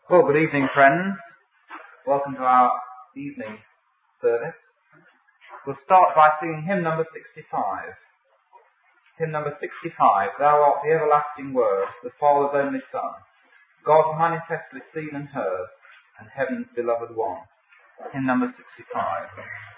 Well, good evening, friends. Welcome to our evening service. We'll start by singing hymn number 65. Hymn number 65, Thou art the everlasting Word, the Father's only Son, God manifestly seen and heard, and heaven's beloved one. Hymn number 65.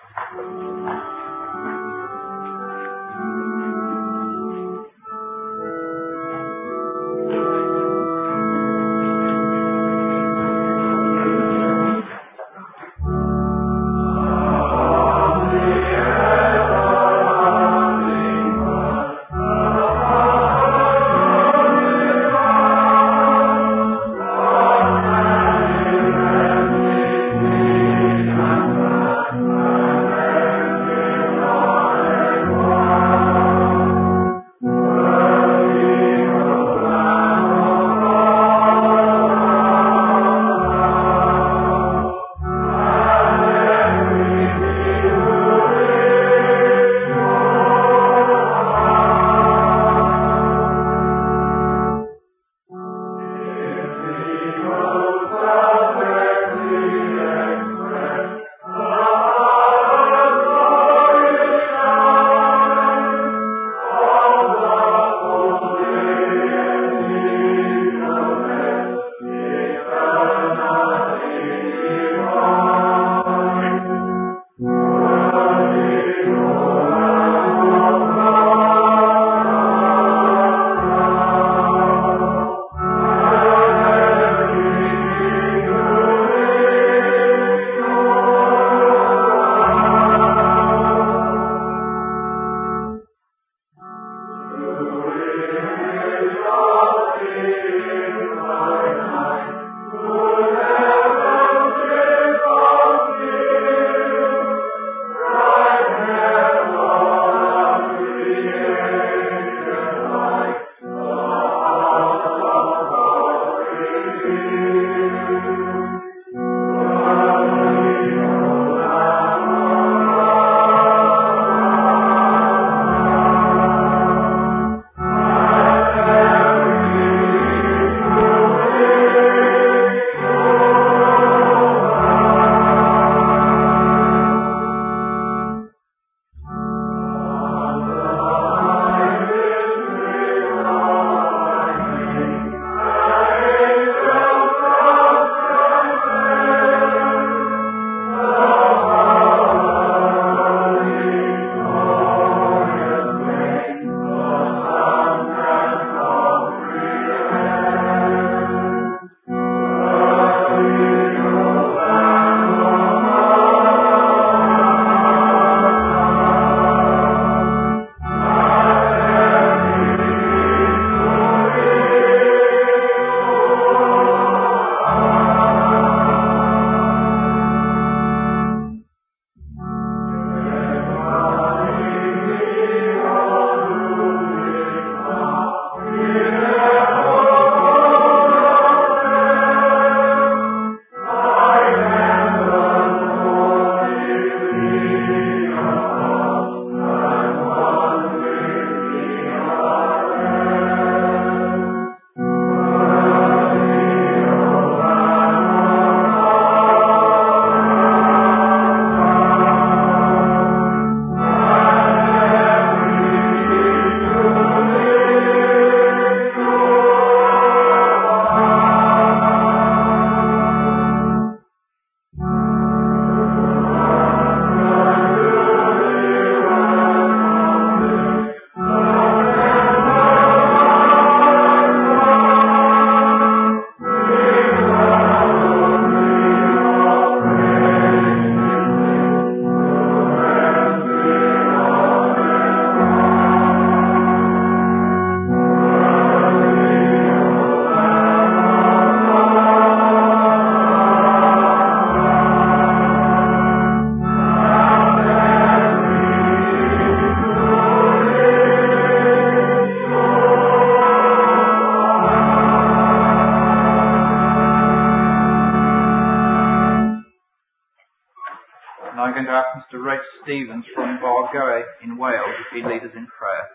Now I'm going to ask Mr. Reg Stevens from Bargoe in Wales if he'd lead us in prayer.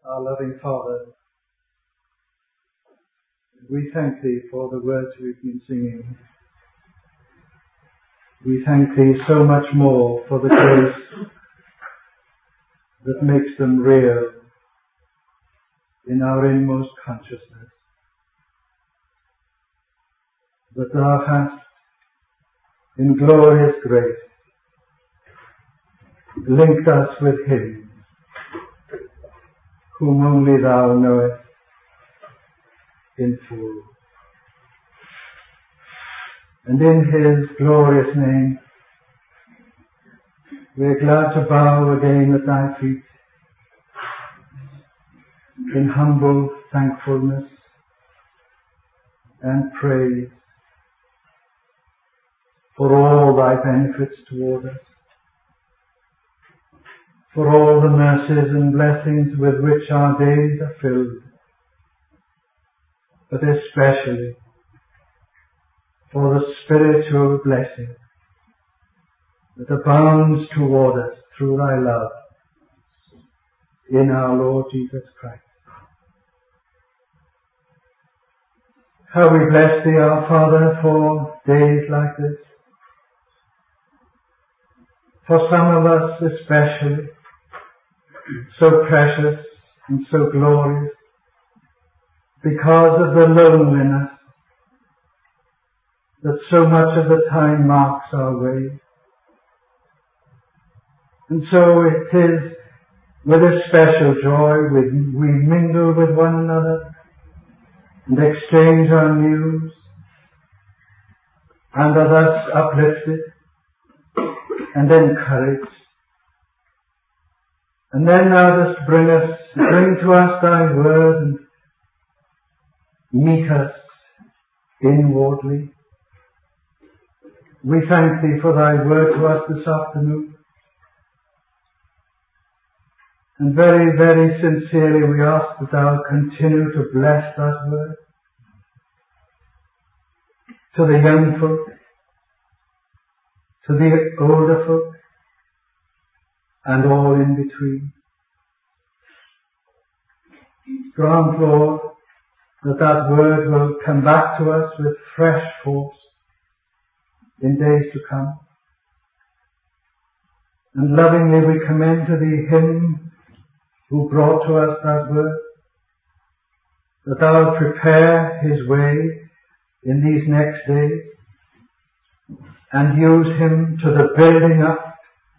Our loving Father, we thank Thee for the words we've been singing. We thank Thee so much more for the grace that makes them real in our inmost consciousness. That Thou hast, in glorious grace, linked us with Him whom only Thou knowest in full. And in His glorious name, we are glad to bow again at Thy feet in humble thankfulness and praise for all Thy benefits toward us, for all the mercies and blessings with which our days are filled, but especially for the spiritual blessing that abounds toward us through Thy love in our Lord Jesus Christ. How we bless Thee, our Father, for days like this. For some of us especially, so precious and so glorious, because of the loneliness that so much of the time marks our way. And so it is with a special joy we mingle with one another and exchange our news and are thus uplifted and encouraged. And then Thou dost bring to us Thy word and meet us inwardly. We thank Thee for Thy word to us this afternoon. And very, very sincerely we ask that Thou continue to bless that word to the young folk, to the older folk, and all in between. Grant, Lord, that word will come back to us with fresh force in days to come. And lovingly we commend to Thee Him who brought to us that word, that Thou wilt prepare His way in these next days and use him to the building up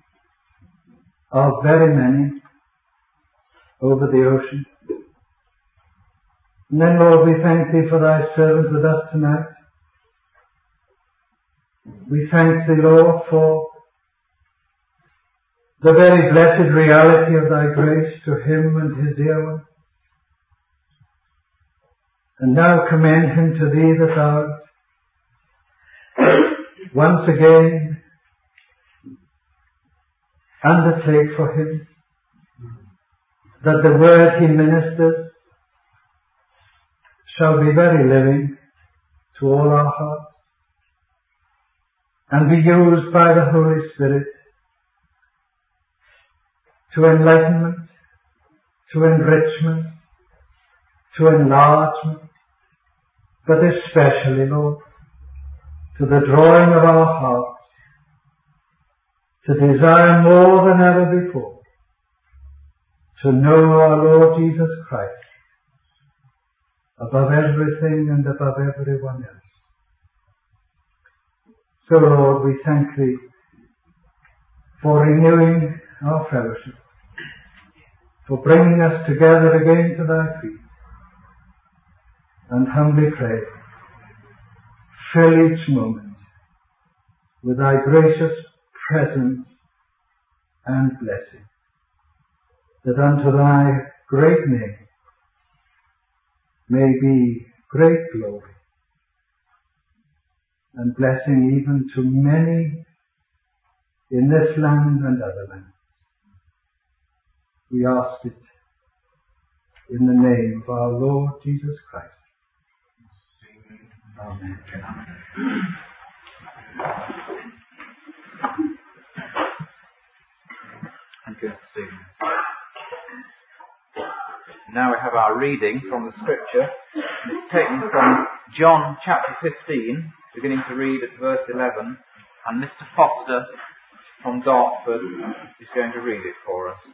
of very many over the ocean. And then, Lord, we thank Thee for Thy servant with us tonight. We thank Thee, Lord, for the very blessed reality of Thy grace to him and his dear one. And now commend him to Thee that Thou once again undertake for him that the word he ministers shall be very living to all our hearts and be used by the Holy Spirit to enlightenment, to enrichment, to enlargement, but especially, Lord, to the drawing of our hearts to desire more than ever before to know our Lord Jesus Christ above everything and above everyone else. So, Lord, we thank Thee for renewing our fellowship, for bringing us together again to Thy feet, and humbly pray, fill each moment with Thy gracious presence and blessing, that unto Thy great name may be great glory and blessing even to many in this land and other lands. We ask it in the name of our Lord Jesus Christ. Amen. Thank you, Stephen. Now we have our reading from the scripture. It's taken from John chapter 15, beginning to read at verse 11, and Mr. Foster from Dartford is going to read it for us.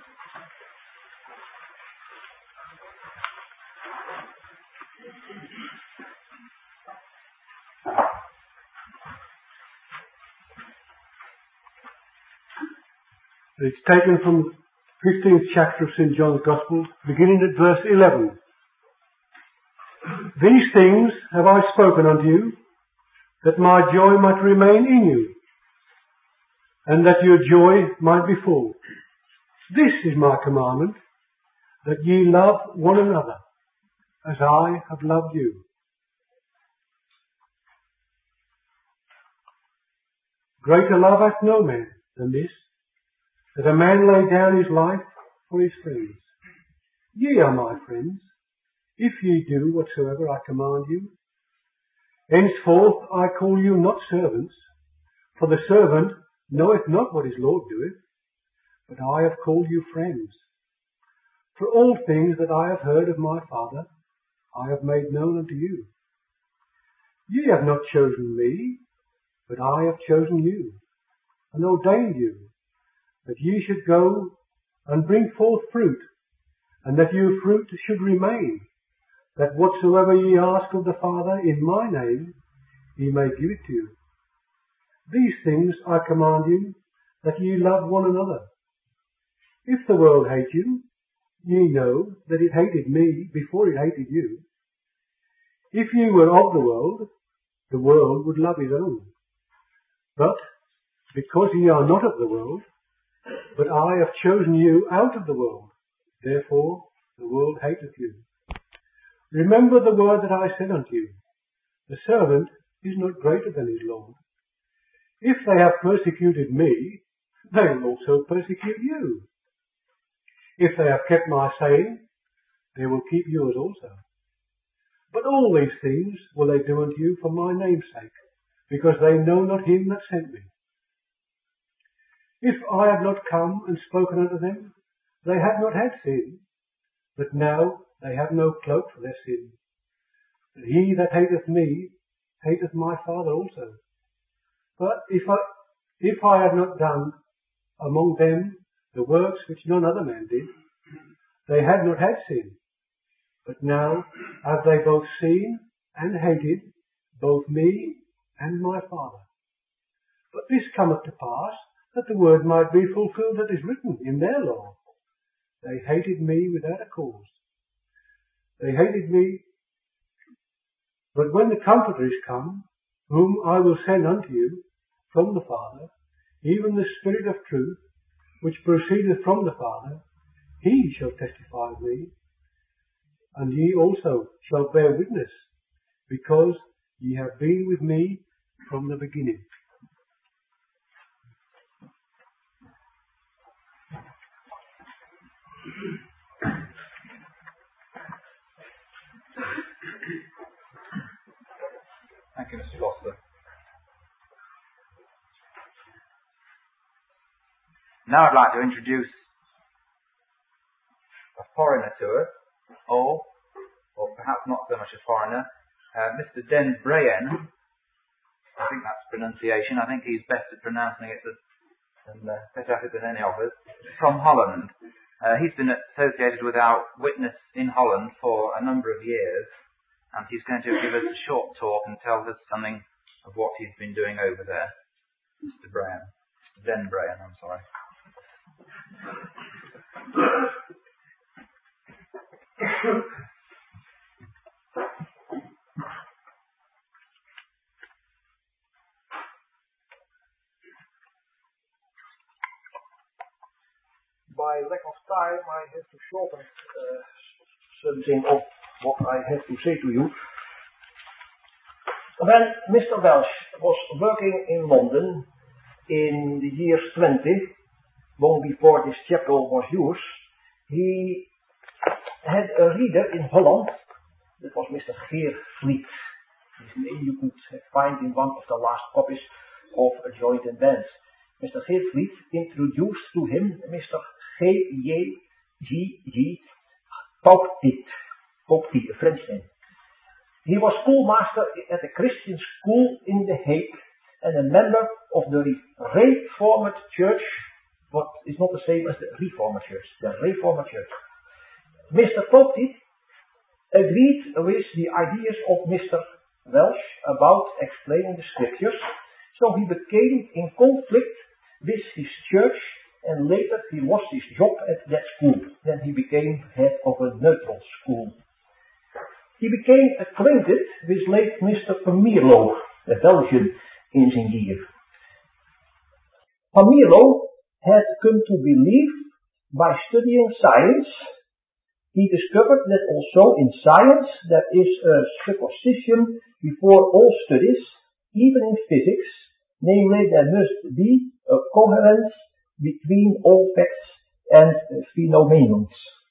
It's taken from 15th chapter of St. John's Gospel, beginning at verse 11. These things have I spoken unto you, that my joy might remain in you, and that your joy might be full. This is my commandment, that ye love one another, as I have loved you. Greater love hath no man than this, that a man lay down his life for his friends. Ye are my friends, if ye do whatsoever I command you. Henceforth I call you not servants, for the servant knoweth not what his Lord doeth, but I have called you friends. For all things that I have heard of my Father, I have made known unto you. Ye have not chosen me, but I have chosen you, and ordained you, that ye should go and bring forth fruit, and that your fruit should remain, that whatsoever ye ask of the Father in my name, he may give it to you. These things I command you, that ye love one another. If the world hate you, ye know that it hated me before it hated you. If ye were of the world would love his own. But because ye are not of the world, but I have chosen you out of the world, therefore the world hateth you. Remember the word that I said unto you, the servant is not greater than his Lord. If they have persecuted me, they will also persecute you. If they have kept my saying, they will keep yours also. But all these things will they do unto you for my name's sake, because they know not him that sent me. If I had not come and spoken unto them, they had not had sin, but now they have no cloak for their sin. But he that hateth me, hateth my Father also. But if I had not done among them the works which none other man did, they had not had sin. But now have they both seen and hated both me and my Father. But this cometh to pass, that the word might be fulfilled that is written in their law. They hated me without a cause. They hated me, but when the Comforter is come, whom I will send unto you from the Father, even the Spirit of truth, which proceedeth from the Father, he shall testify of me, and ye also shall bear witness, because ye have been with me from the beginning. Thank you, Mr. Foster. Now I'd like to introduce a foreigner to us, or perhaps not so much a foreigner, Mr. Den Brayen. I think that's pronunciation. I think he's best at pronouncing it better at it than any of us. From Holland. He's been associated with our witness in Holland for a number of years, and he's going to give us a short talk and tell us something of what he's been doing over there. Mr. Brayen. Den Brayen, I'm sorry. By lack of time, I have to shorten something of what I have to say to you. When Mr. Welsh was working in London in the years 20, long before this chapel was used, he had a reader in Holland. That was Mr. Geert Vliet. His name you could find in one of the last copies of A Joint and Dance. Mr. Geert Vliet introduced to him Mr. G.J.G. Pope, a French name. He was schoolmaster at a Christian school in The Hague and a member of the Reformed Church, what is not the same as the Reformed Church, the Reformed Church. Mr. Pope agreed with the ideas of Mr. Welsh about explaining the scriptures, so he became in conflict with his church, and later he lost his job at that school. Then he became head of a neutral school. He became acquainted with late Mr. Van Mierlo, a Belgian engineer. Van Mierlo had come to believe by studying science. He discovered that also in science there is a supposition before all studies, even in physics, namely there must be a coherence between all facts and phenomena.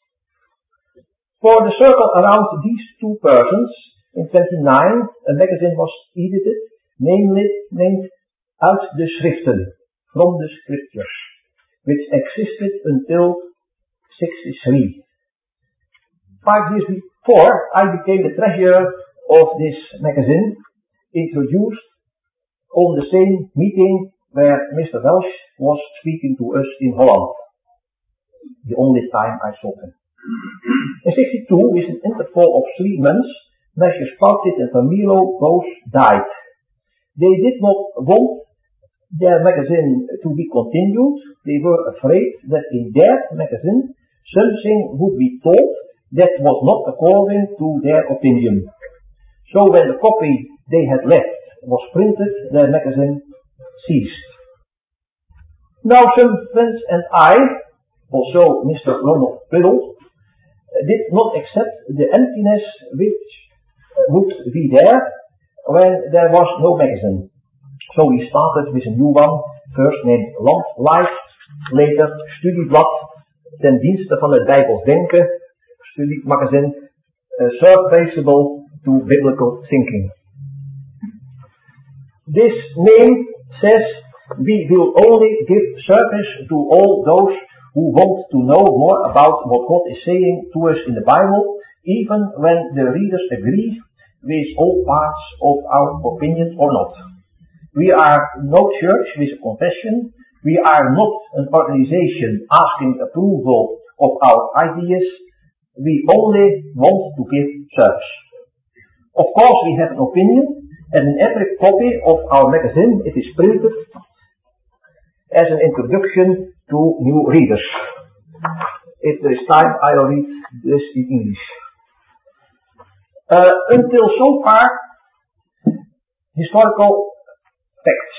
For the circle around these two persons, in 1929 a magazine was edited, named Uit de Schriften, from the Scriptures, which existed until 1963. 5 years before I became the treasurer of this magazine, introduced on the same meeting where Mr. Welsh was speaking to us in Holland, the only time I saw him. In 1962, with an interval of 3 months, Messrs. Pautit and Van Mierlo both died. They did not want their magazine to be continued. They were afraid that in their magazine something would be taught that was not according to their opinion. So when the copy they had left was printed, their magazine ceased. Now some friends and I, also Mr. Ronald Biddle, did not accept the emptiness which would be there when there was no magazine. So we started with a new one, first named Landlight, later Studieblad, ten dienste van het Bijbels denken, studiemagazine, serviceable to biblical thinking. This name says we will only give service to all those who want to know more about what God is saying to us in the Bible, even when the readers agree with all parts of our opinion or not. We are no church with a confession. We are not an organization asking approval of our ideas. We only want to give service. Of course we have an opinion, and in every copy of our magazine it is printed as an introduction to new readers. If there is time, I will read this in English. Until so far, historical facts.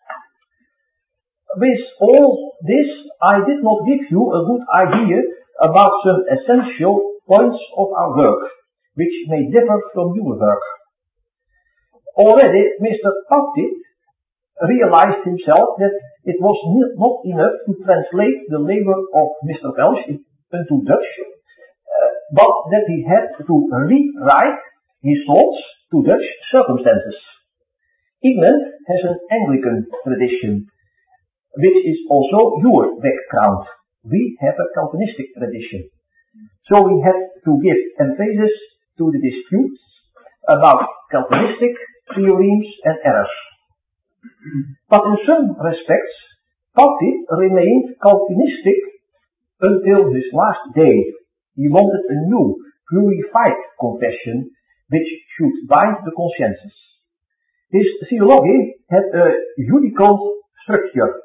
With all this, I did not give you a good idea about some essential points of our work, which may differ from your work. Already, Mr. Pautit realized himself that it was not enough to translate the labor of Mr. Welsh into Dutch, but that he had to rewrite his thoughts to Dutch circumstances. England has an Anglican tradition, which is also your background. We have a Calvinistic tradition. So we had to give emphasis to the disputes about Calvinistic theorems and errors. But in some respects, Pautit remained Calvinistic until his last day. He wanted a new, purified confession which should bind the consciences. His theology had a judicial structure.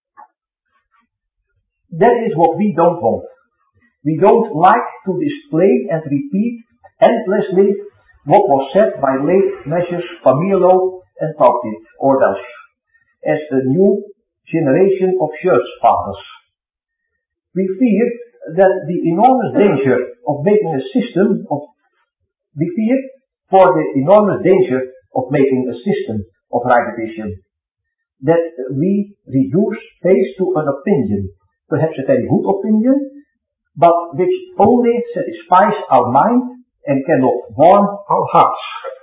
That is what we don't want. We don't like to display and repeat endlessly what was said by late Messrs. Van Mierlo and Pautit or Welsh as a new generation of church fathers. We fear that the enormous danger of making a system of right division, that we reduce faith to an opinion, perhaps a very good opinion, but which only satisfies our mind and cannot warm our hearts.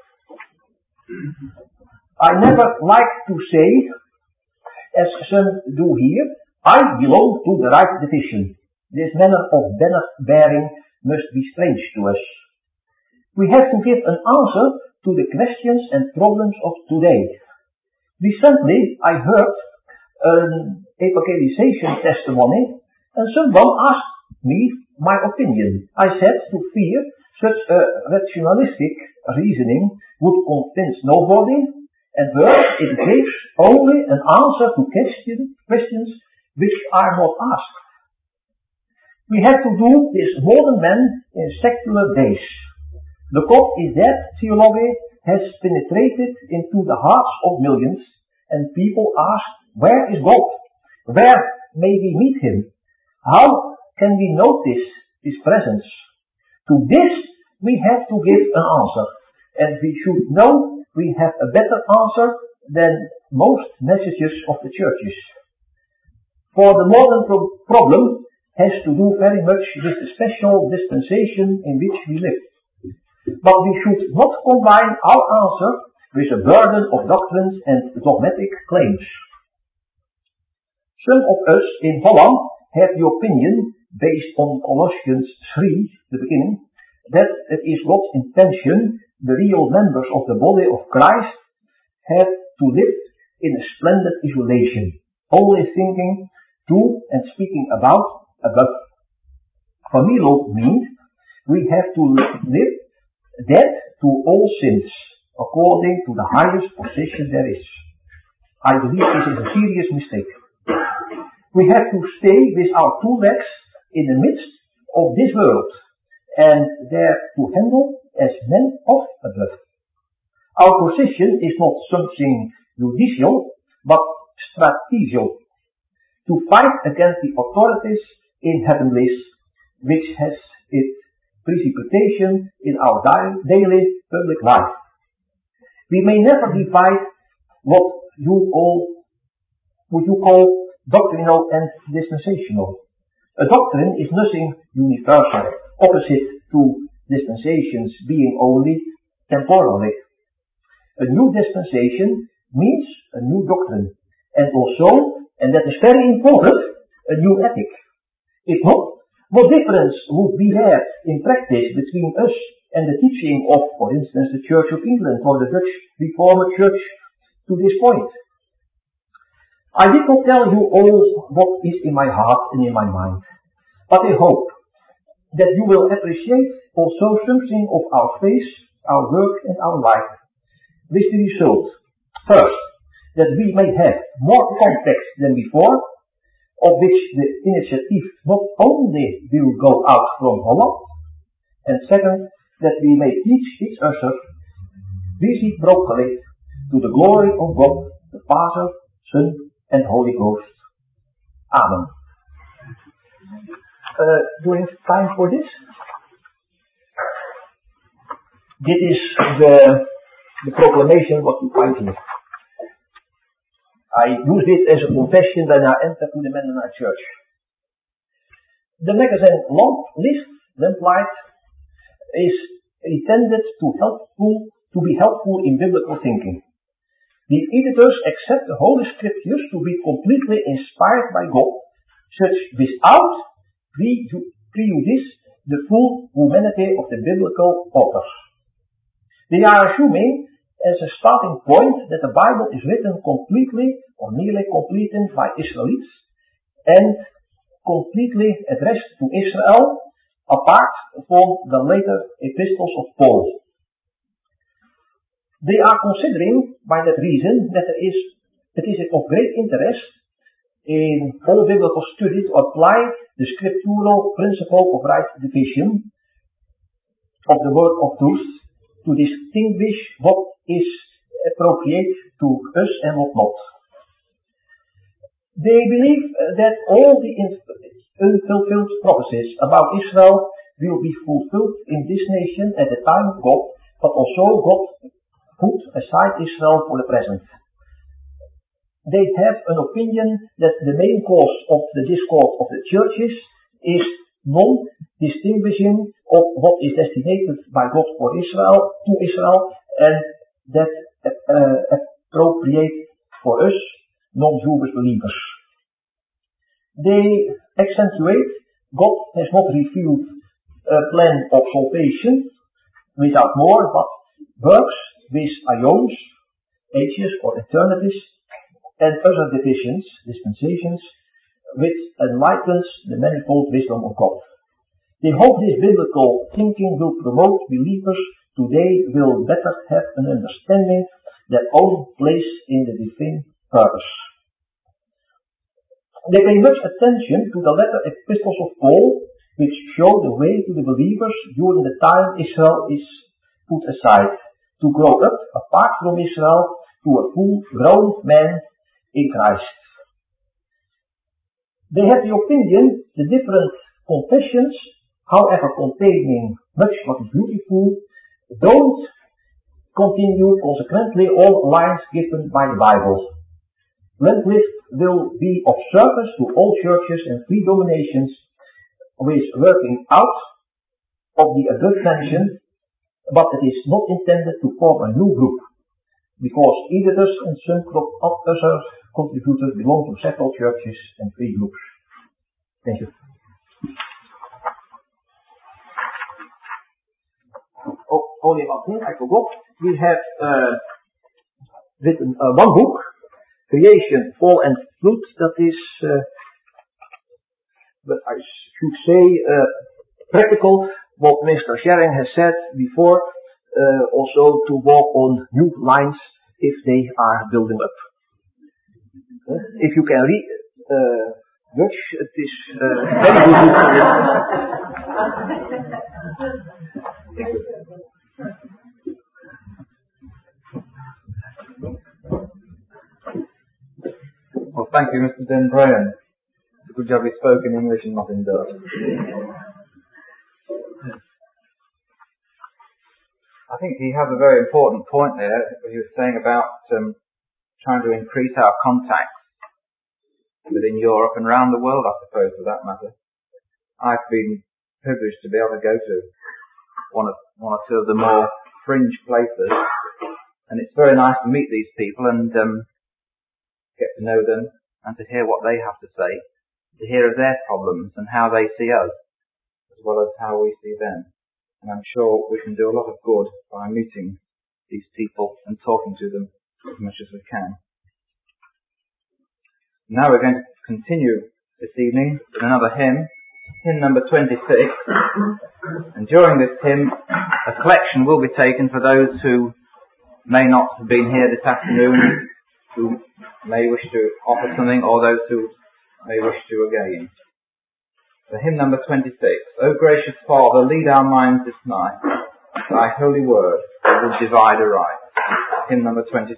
I never like to say, as some do here, I belong to the right division. This manner of banner bearing must be strange to us. We have to give an answer to the questions and problems of today. Recently, I heard an evangelization testimony, and someone asked me my opinion. I said to fear such a rationalistic reasoning would convince nobody, and thus it gives only an answer to questions which are not asked. We have to do this more than men in secular days. The God is dead theology has penetrated into the hearts of millions, and people ask, where is God? Where may we meet Him? How can we notice His presence? To this we have to give an answer, and we should know we have a better answer than most messages of the churches. For the modern problem has to do very much with the special dispensation in which we live. But we should not combine our answer with a burden of doctrines and dogmatic claims. Some of us in Holland have the opinion, based on Colossians 3, the beginning, that it is God's intention the real members of the body of Christ have to live in a splendid isolation, only thinking to and speaking about above. Familial means we have to live dead to all sins, according to the highest position there is. I believe this is a serious mistake. We have to stay with our two legs in the midst of this world, and there to handle as men of above. Our position is not something judicial, but strategical, to fight against the authorities in heavenlies, which has its precipitation in our daily public life. We may never divide what you call doctrinal and dispensational. A doctrine is nothing universal, opposite to dispensations being only temporary. A new dispensation means a new doctrine, and also, and that is very important, a new ethic. If not, what difference would be there in practice between us and the teaching of, for instance, the Church of England or the Dutch Reformed Church to this point? I did not tell you all what is in my heart and in my mind, but I hope that you will appreciate also something of our faith, our work and our life, with the result, first, that we may have more context than before, of which the initiative not only will go out from Holland, and second, that we may teach each other reciprocally to the glory of God, the Father, Son, and Holy Ghost. Amen. Do we have time for this? This is the proclamation what you find here. I used it as a confession when I entered to the Mennonite Church. The magazine Lamplight is intended to be helpful in biblical thinking. The editors accept the Holy Scriptures to be completely inspired by God, such without prejudice the full humanity of the biblical authors. They are assuming as a starting point that the Bible is written completely or nearly completely by Israelites and completely addressed to Israel, apart from the later epistles of Paul. They are considering, by that reason, that it is of great interest in all biblical study to apply the scriptural principle of right division of the word of truth to distinguish what is appropriate to us and what not. They believe that all the unfulfilled prophecies about Israel will be fulfilled in this nation at the time of God, but also God put aside Israel for the present. They have an opinion that the main cause of the discord of the churches is non-distinguishing of what is designated by God for Israel, to Israel, and that appropriate for us, non-Jewish believers. They accentuate God has not revealed plan of salvation without more, but works with aions, ages or eternities, and other divisions, dispensations, which enlightens the manifold wisdom of God. They hope this biblical thinking will promote believers today will better have an understanding their own place in the divine purpose. They pay much attention to the latter epistles of Paul, which show the way to the believers during the time Israel is put aside, to grow up apart from Israel to a full grown man in Christ. They have the opinion the different confessions, however containing much what is beautiful, don't continue consequently all lines given by the Bible. Wycliffe will be of service to all churches and free dominations with working out of the above mentioned, but it is not intended to form a new group, because editors and some other contributors belong to several churches and free groups. Thank you. Only one thing I forgot. We have written one book, Creation, Fall and Flood, that is, but I should say, practical, what Mr. Schering has said before, also to walk on new lines if they are building up. If you can read Dutch, it is very good. Well, thank you, Mr. Den Brayan. It's a good job he spoke in English and not in Dutch. I think he has a very important point there. He was saying about trying to increase our contacts within Europe and around the world, I suppose, for that matter. I've been privileged to be able to go to one or two of the more fringe places, and it's very nice to meet these people and get to know them and to hear what they have to say, to hear of their problems and how they see us, as well as how we see them. And I'm sure we can do a lot of good by meeting these people and talking to them as much as we can. Now we're going to continue this evening with another hymn, hymn number 26. And during this hymn, a collection will be taken for those who may not have been here this afternoon, who may wish to offer something, or those who may wish to again. So hymn number 26. O gracious Father, lead our minds this night. Thy holy word will divide aright. Hymn number 26.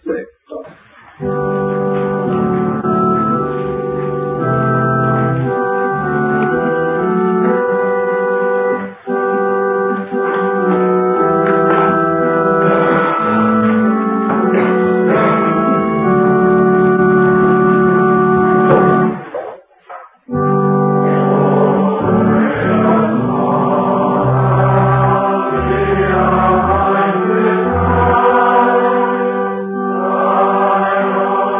Oh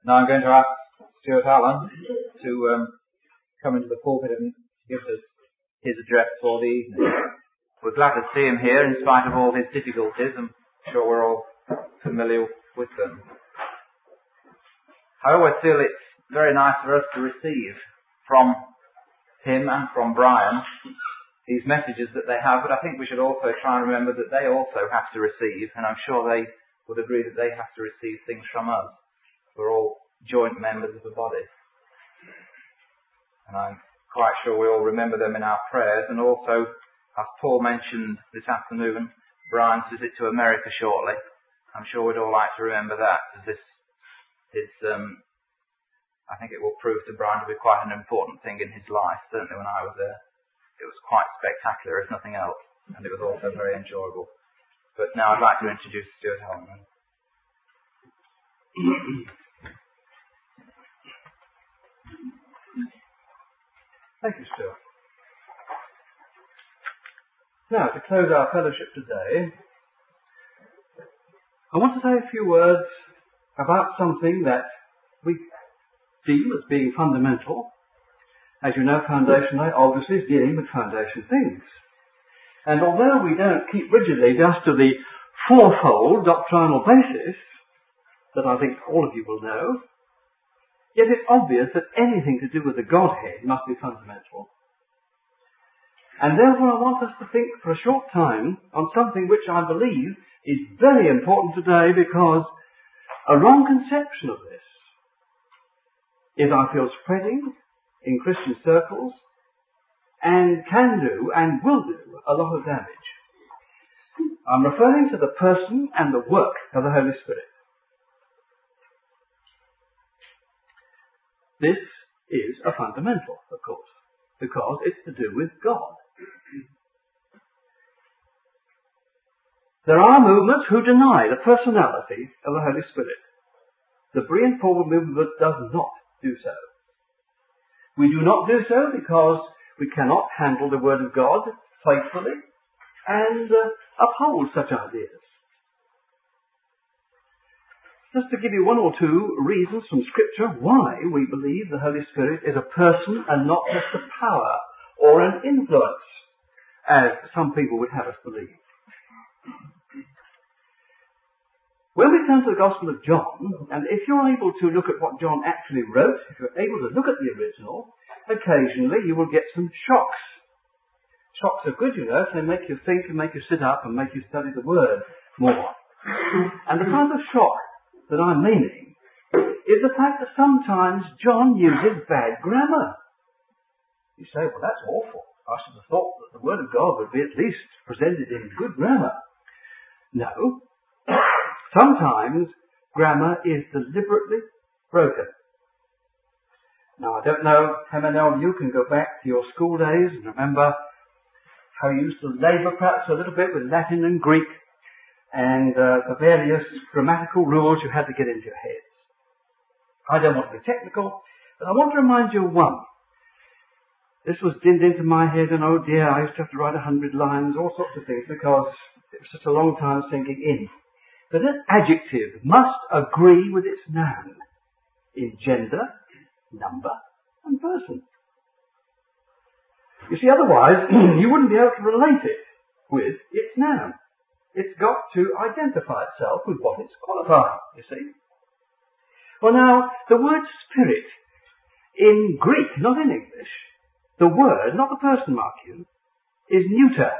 Now I'm going to ask Stuart Allen to come into the pulpit and give us his address for the evening. We're glad to see him here in spite of all his difficulties. I'm sure we're all familiar with them. I always feel it's very nice for us to receive from him and from Brian these messages that they have, but I think we should also try and remember that they also have to receive, and I'm sure they would agree that they have to receive things from us. We're all joint members of the body. And I'm quite sure we all remember them in our prayers, and also, as Paul mentioned this afternoon, Brian's visit to America shortly. I'm sure we'd all like to remember that, as this is, I think it will prove to Brian to be quite an important thing in his life. Certainly when I was there, it was quite spectacular, if nothing else, and it was also very enjoyable. But now I'd like to introduce Stuart Allen. Thank you, Stuart. Now, to close our fellowship today, I want to say a few words about something that we deem as being fundamental. As you know, Foundation Day obviously is dealing with foundation things. And although we don't keep rigidly just to the fourfold doctrinal basis that I think all of you will know, yet it's obvious that anything to do with the Godhead must be fundamental. And therefore I want us to think for a short time on something which I believe is very important today, because a wrong conception of this is, I feel, spreading in Christian circles and can do and will do a lot of damage. I'm referring to the person and the work of the Holy Spirit. This is a fundamental, of course, because it's to do with God. There are movements who deny the personality of the Holy Spirit. The Berean Forward movement does not do so. We do not do so because we cannot handle the Word of God faithfully and uphold such ideas. Just to give you one or two reasons from Scripture why we believe the Holy Spirit is a person and not just a power or an influence, as some people would have us believe. When we turn to the Gospel of John, and if you're able to look at what John actually wrote, if you're able to look at the original, occasionally you will get some shocks. Shocks are good, you know, if they make you think and make you sit up and make you study the Word more. And the kind of shock that I'm meaning is the fact that sometimes John uses bad grammar. You say, well, that's awful. I should have thought that the Word of God would be at least presented in good grammar. No. Sometimes grammar is deliberately broken. Now, I don't know how many of you can go back to your school days and remember how you used to labour perhaps a little bit with Latin and Greek and the various grammatical rules you had to get into your heads. I don't want to be technical, but I want to remind you of one. This was dinned into my head, and oh dear, I used to have to write 100 lines, all sorts of things, because it was such a long time sinking in. That an adjective must agree with its noun in gender, number, and person. You see, otherwise you wouldn't be able to relate it with its noun. It's got to identify itself with what it's qualifying, you see. Well now, the word spirit in Greek, not in English, the word, not the person, mark you, is neuter.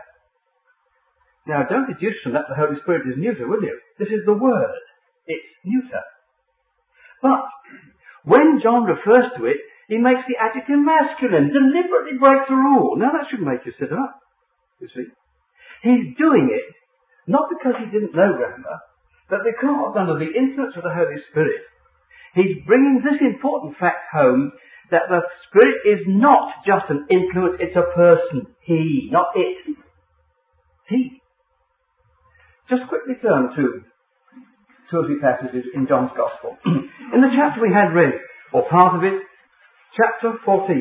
Now, don't deduce from that the Holy Spirit is neuter, will you? This is the Word. It's neuter. But when John refers to it, he makes the adjective masculine, deliberately breaks the rule. Now, that should make you sit up, you see. He's doing it not because he didn't know grammar, but because, under the influence of the Holy Spirit, he's bringing this important fact home, that the Spirit is not just an influence, it's a person. He, not it. He. Just quickly turn to two or three passages in John's Gospel. In the chapter we had read, or part of it, chapter 14,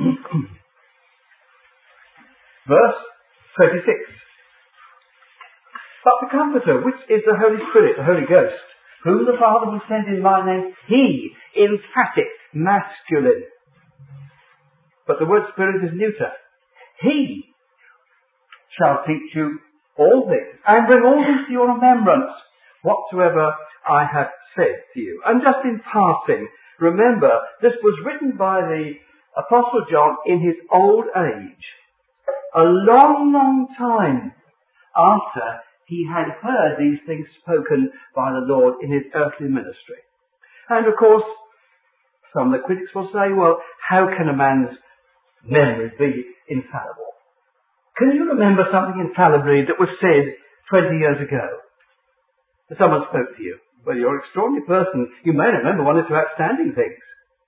verse 26. But the Comforter, which is the Holy Spirit, the Holy Ghost, Whom the Father will send in my name, he, emphatic, masculine. But the word Spirit is neuter. He shall teach you all things, and bring all things to your remembrance, whatsoever I have said to you. And just in passing, remember, this was written by the Apostle John in his old age, a long, long time after he had heard these things spoken by the Lord in his earthly ministry. And of course, some of the critics will say, well, how can a man's memory be infallible? Can you remember something infallibly that was said 20 years ago? Someone spoke to you. Well, you're an extraordinary person. You may remember one or two outstanding things.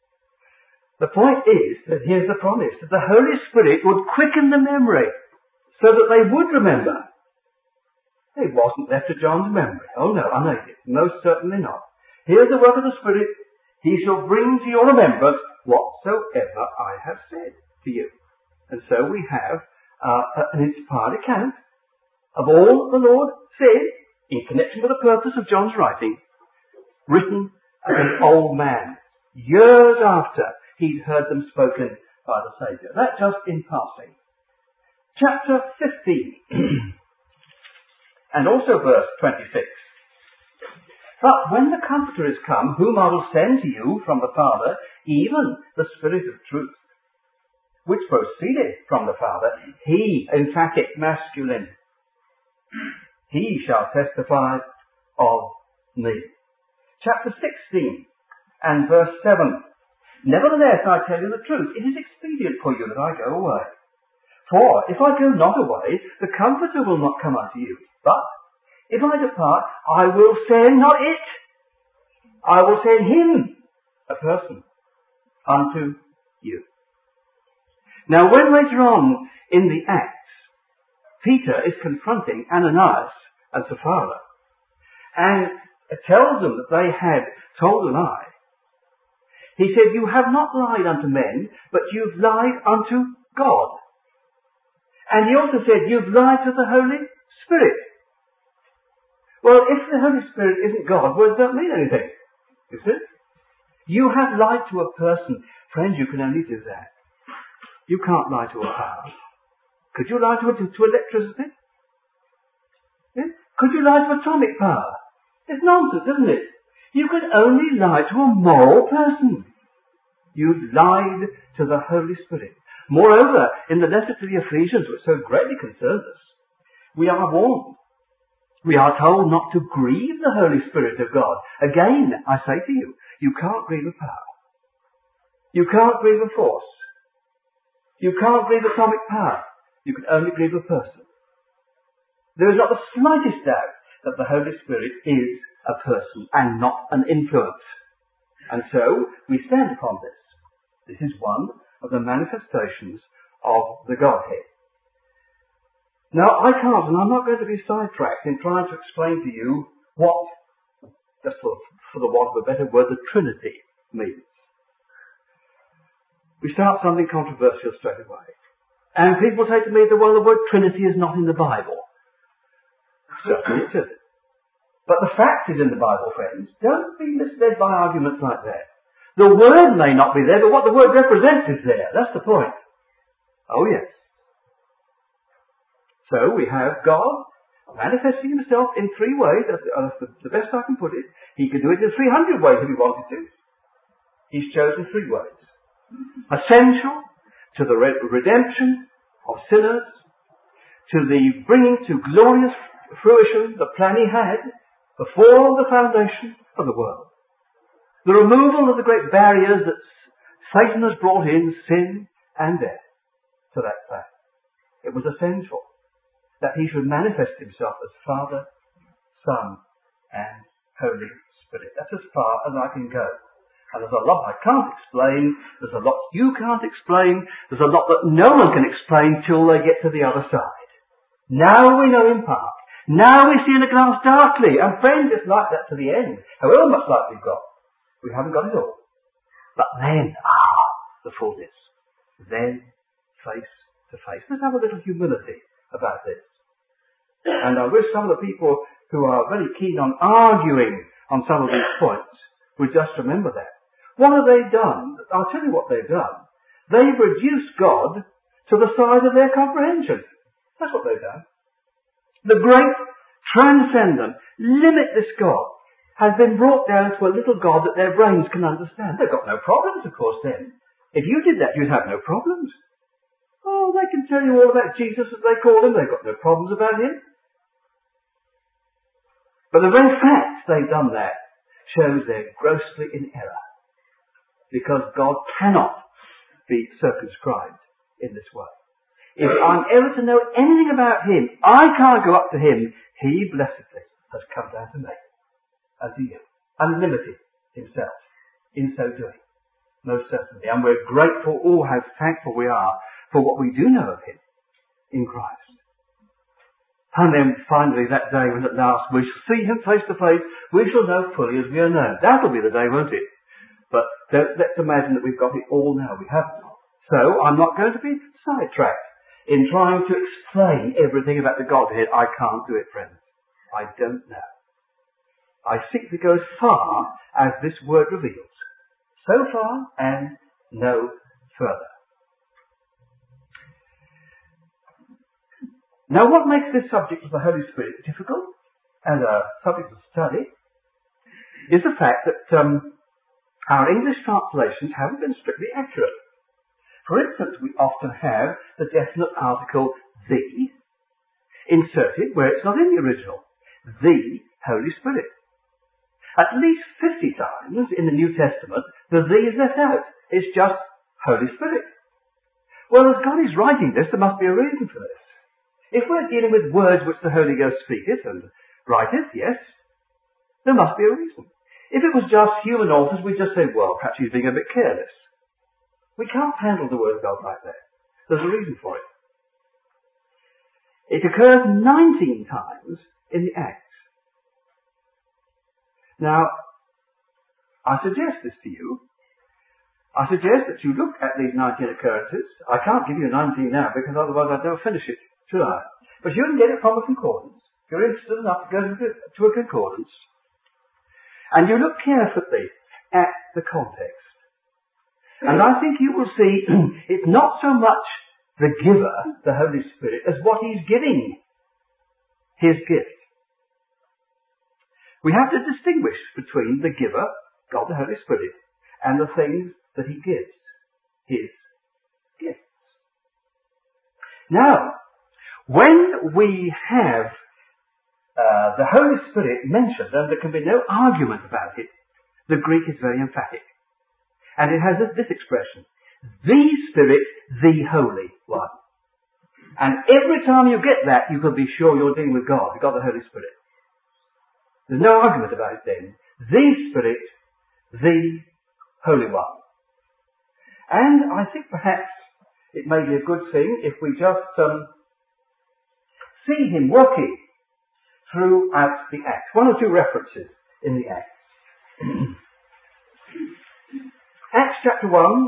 The point is that here's the promise, that the Holy Spirit would quicken the memory so that they would remember. It wasn't left to John's memory. Oh no, unaided. Most certainly not. Here's the work of the Spirit. He shall bring to your remembrance whatsoever I have said to you. And so we have an inspired account of all the Lord said in connection with the purpose of John's writing, written as an old man, years after he'd heard them spoken by the Saviour. That just in passing. Chapter 15. And also verse 26. But when the Comforter is come, whom I will send to you from the Father, even the Spirit of truth, which proceedeth from the Father, he, emphatic, masculine, he shall testify of me. Chapter 16 and verse 7. Nevertheless, I tell you the truth, it is expedient for you that I go away. For if I go not away, the Comforter will not come unto you. But if I depart, I will send not it. I will send him, a person, unto you. Now when later on in the Acts, Peter is confronting Ananias and Sapphira, and tells them that they had told a lie, he said, you have not lied unto men, but you've lied unto God. And he also said, you've lied to the Holy Spirit. Well, if the Holy Spirit isn't God, words don't mean anything. You see? You have lied to a person. Friends, you can only do that. You can't lie to a power. Could you lie to electricity? Yeah? Could you lie to atomic power? It's nonsense, isn't it? You can only lie to a moral person. You've lied to the Holy Spirit. Moreover, in the letter to the Ephesians, which so greatly concerns us, we are warned. We are told not to grieve the Holy Spirit of God. Again, I say to you, you can't grieve a power. You can't grieve a force. You can't grieve atomic power. You can only grieve a person. There is not the slightest doubt that the Holy Spirit is a person and not an influence. And so, we stand upon this. This is one of the manifestations of the Godhead. Now, I can't, and I'm not going to be sidetracked in trying to explain to you what, just for the want of a better word, the Trinity means. We start something controversial straight away. And people say to me, well, the word Trinity is not in the Bible. Certainly it isn't. But the fact is in the Bible, friends. Don't be misled by arguments like that. The word may not be there, but what the word represents is there. That's the point. Oh, yes. So we have God manifesting himself in three ways. That's the best I can put it. He could do it in 300 ways if he wanted to. He's chosen three ways. Essential to the redemption of sinners, to the bringing to glorious fruition the plan he had before the foundation of the world. The removal of the great barriers that Satan has brought in, sin and death, to that fact. It was essential that he should manifest himself as Father, Son, and Holy Spirit. That's as far as I can go. And there's a lot I can't explain, there's a lot you can't explain, there's a lot that no one can explain till they get to the other side. Now we know in part. Now we see in a glass darkly. And friends, it's like that to the end. However much light we've got, we haven't got it all. But then, the fullness. Then, face to face. Let's have a little humility about this. And I wish some of the people who are very keen on arguing on some of these points, we just remember that. What have they done? I'll tell you what they've done. They've reduced God to the size of their comprehension. That's what they've done. The great, transcendent, limitless God has been brought down to a little God that their brains can understand. They've got no problems, of course, then. If you did that, you'd have no problems. Oh, they can tell you all about Jesus, as they call him. They've got no problems about him. But the very fact they've done that shows they're grossly in error. Because God cannot be circumscribed in this way. If I'm ever to know anything about him, I can't go up to him. He blessedly has come down to me, and to you, unlimited himself in so doing. Most certainly. And we're grateful, oh how thankful we are for what we do know of him in Christ. And then finally that day when at last we shall see him face to face, we shall know fully as we are known. That'll be the day, won't it? But let's imagine that we've got it all now. We haven't. So I'm not going to be sidetracked in trying to explain everything about the Godhead. I can't do it, friends. I don't know. I simply go as far as this word reveals. So far and no further. Now what makes this subject of the Holy Spirit difficult and a subject of study is the fact that our English translations haven't been strictly accurate. For instance, we often have the definite article the inserted where it's not in the original. The Holy Spirit. At least 50 times in the New Testament, the the is left out. It's just Holy Spirit. Well, as God is writing this, there must be a reason for this. If we're dealing with words which the Holy Ghost speaketh and writeth, yes, there must be a reason. If it was just human authors, we'd just say, well, perhaps he's being a bit careless. We can't handle the word of God like that. There's a reason for it. It occurs 19 times in the Acts. Now, I suggest this to you. I suggest that you look at these 19 occurrences. I can't give you 19 now because otherwise I'd never finish it, should I? But you can get it from a concordance. If you're interested enough to go to a concordance. And you look carefully at the context. And I think you will see it's not so much the giver, the Holy Spirit, as what he's giving. His gift. We have to distinguish between the giver, God the Holy Spirit, and the things that he gives. His gifts. Now, when we have the Holy Spirit mentioned, and there can be no argument about it, the Greek is very emphatic. And it has this expression, the Spirit, the Holy One. And every time you get that, you can be sure you're dealing with God, the Holy Spirit. There's no argument about it then. The Spirit, the Holy One. And I think perhaps it may be a good thing if we just see him working throughout the Acts. One or two references in the Acts. Acts chapter 1.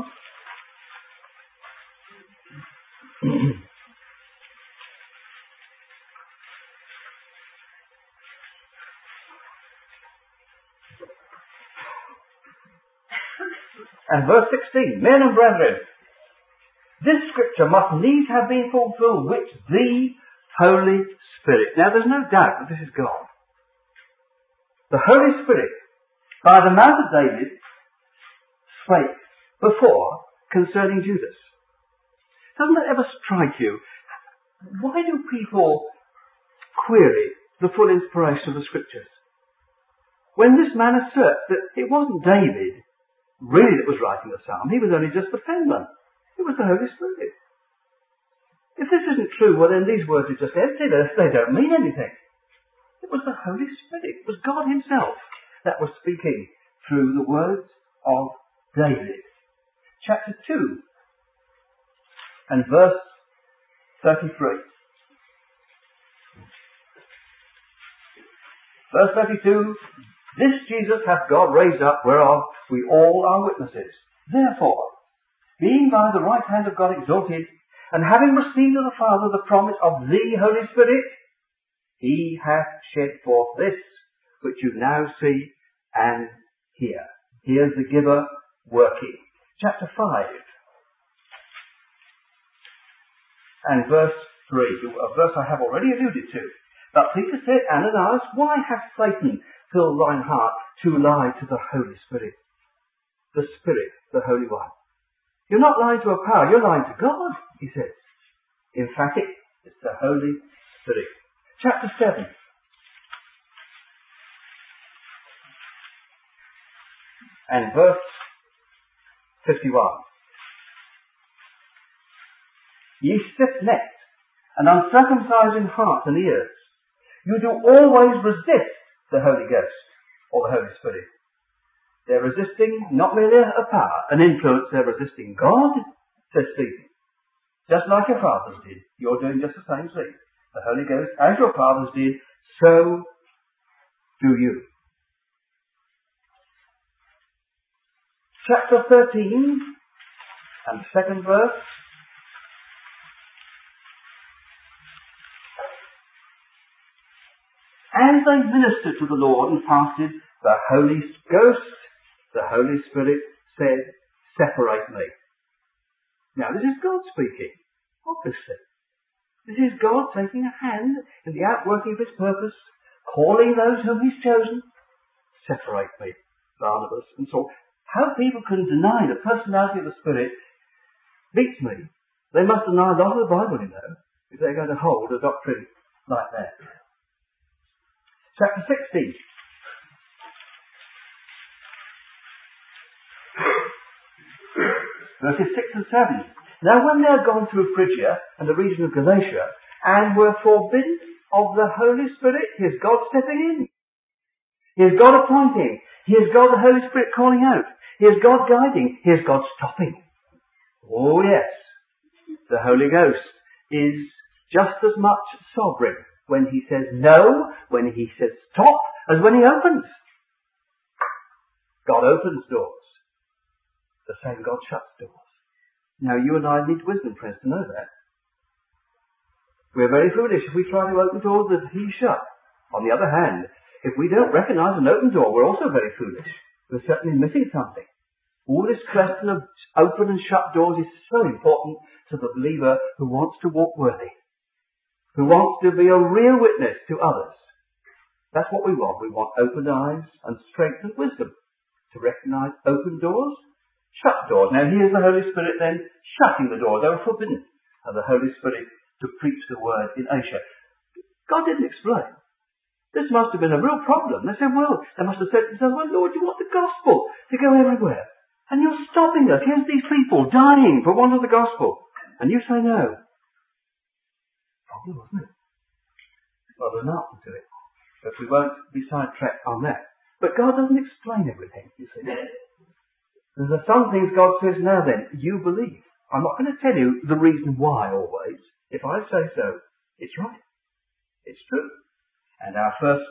And verse 16. Men and brethren, this scripture must needs have been fulfilled, which the Holy Spirit. Now there's no doubt that this is God. The Holy Spirit, by the mouth of David, spake before concerning Judas. Doesn't that ever strike you? Why do people query the full inspiration of the scriptures? When this man asserts that it wasn't David really that was writing the psalm, he was only just the penman. It was the Holy Spirit. If this isn't true, well then these words are just empty. They don't mean anything. It was the Holy Spirit. It was God himself that was speaking through the words of David. Chapter 2 and verse 33. Verse 32. This Jesus hath God raised up, whereof we all are witnesses. Therefore, being by the right hand of God exalted, and having received of the Father the promise of the Holy Spirit, he hath shed forth this, which you now see and hear. Here's the giver working. Chapter 5 and verse 3, a verse I have already alluded to. But Peter said, Ananias, why hath Satan filled thine heart to lie to the Holy Spirit? The Spirit, the Holy One. You're not lying to a power, you're lying to God, he says. Emphatic, it's the Holy Spirit. Chapter 7. And verse 51. Ye stiff-necked and uncircumcised in heart and ears, you do always resist the Holy Ghost or the Holy Spirit. They're resisting not merely a power, an influence, they're resisting God, says Stephen. Just like your fathers did, you're doing just the same thing. The Holy Ghost, as your fathers did, so do you. Chapter 13 and the second verse. As they ministered to the Lord and fasted, the Holy Ghost, the Holy Spirit said, separate me. Now this is God speaking, obviously. This is God taking a hand in the outworking of His purpose, calling those whom He's chosen. Separate me, Barnabas and Saul. How people can deny the personality of the Spirit beats me. They must deny a lot of the Bible, you know, if they're going to hold a doctrine like that. Chapter 16. Verses 6 and 7. Now when they had gone through Phrygia and the region of Galatia, and were forbidden of the Holy Spirit, here's God stepping in. Here's God appointing. Here's God the Holy Spirit calling out. Here's God guiding. Here's God stopping. Oh yes, the Holy Ghost is just as much sovereign when He says no, when He says stop, as when He opens. God opens doors. The same God shuts doors. Now you and I need wisdom, friends, to know that. We're very foolish if we try to open doors that He shut. On the other hand, if we don't recognise an open door, we're also very foolish. We're certainly missing something. All this question of open and shut doors is so important to the believer who wants to walk worthy, who wants to be a real witness to others. That's what we want. We want open eyes and strength and wisdom to recognise open doors, shut doors. Now here's the Holy Spirit then shutting the doors. They were forbidden of the Holy Spirit to preach the word in Asia. God didn't explain. This must have been a real problem. They said, they must have said to themselves, well, Lord, you want the gospel to go everywhere. And you're stopping us. Here's these people dying for want of the gospel. And you say no. Problem, wasn't it? Well, there's an answer to it. But we won't be sidetracked on that. But God doesn't explain everything, you see. There's some things God says, now then, you believe. I'm not going to tell you the reason why always. If I say so, it's right. It's true. And our first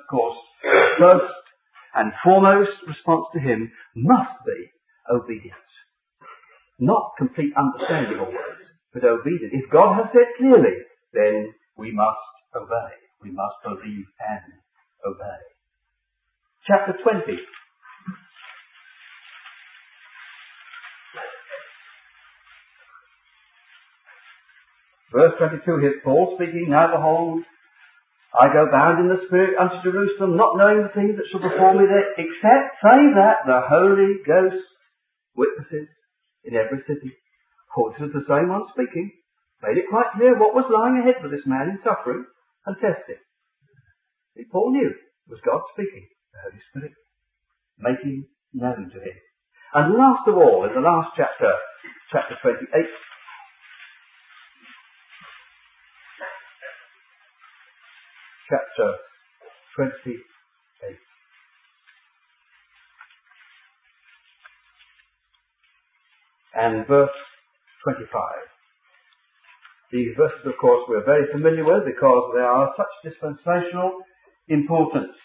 and foremost response to Him must be obedience. Not complete understanding always, but obedience. If God has said clearly, then we must obey. We must believe and obey. Chapter 20. Verse 22, here's Paul speaking, now behold, I go bound in the Spirit unto Jerusalem, not knowing the things that shall befall me there, except, say that, the Holy Ghost witnesses in every city. Paul is the same one speaking. Made it quite clear what was lying ahead for this man in suffering and testing. Paul knew it was God speaking, the Holy Spirit, making known to him. And last of all, in the last chapter, chapter 28, chapter 28. And verse 25. These verses, of course, we're very familiar with because they are of such dispensational importance.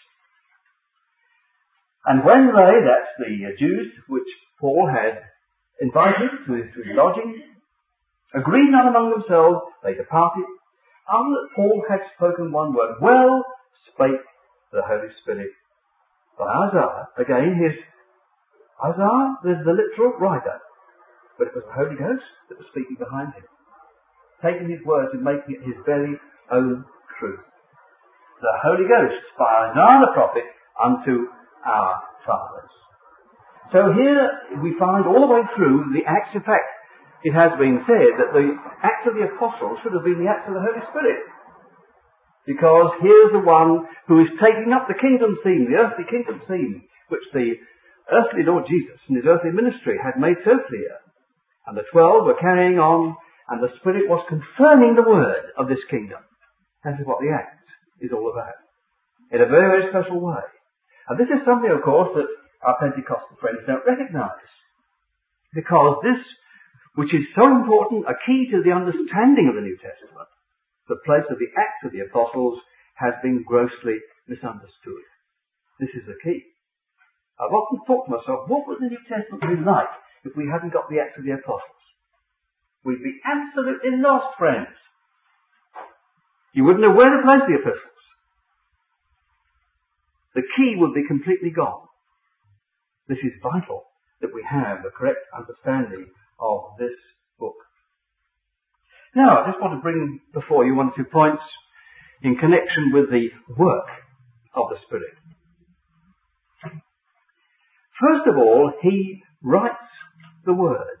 And when they, that's the Jews which Paul had invited to his lodging, agreed not among themselves, they departed. After that Paul had spoken one word, well spake the Holy Spirit by Isaiah. Again, Isaiah, there's the literal writer, but it was the Holy Ghost that was speaking behind him, taking his words and making it his very own truth. The Holy Ghost by Isaiah the prophet unto our fathers. So here we find all the way through the Acts. In fact, it has been said that the Acts of the Apostles should have been the Acts of the Holy Spirit. Because here's the one who is taking up the kingdom theme, the earthly kingdom theme, which the earthly Lord Jesus in his earthly ministry had made so clear. And the 12 were carrying on, and the Spirit was confirming the word of this kingdom. That is what the Acts is all about, in a very, very special way. And this is something, of course, that our Pentecostal friends don't recognise. Because this, which is so important, a key to the understanding of the New Testament, the place of the Acts of the Apostles, has been grossly misunderstood. This is the key. I've often thought to myself, what would the New Testament be like if we hadn't got the Acts of the Apostles? We'd be absolutely lost, friends. You wouldn't know where to place the epistles. The key would be completely gone. This is vital that we have the correct understanding of this book. Now, I just want to bring before you 1 or 2 points in connection with the work of the Spirit. First of all, he writes the word.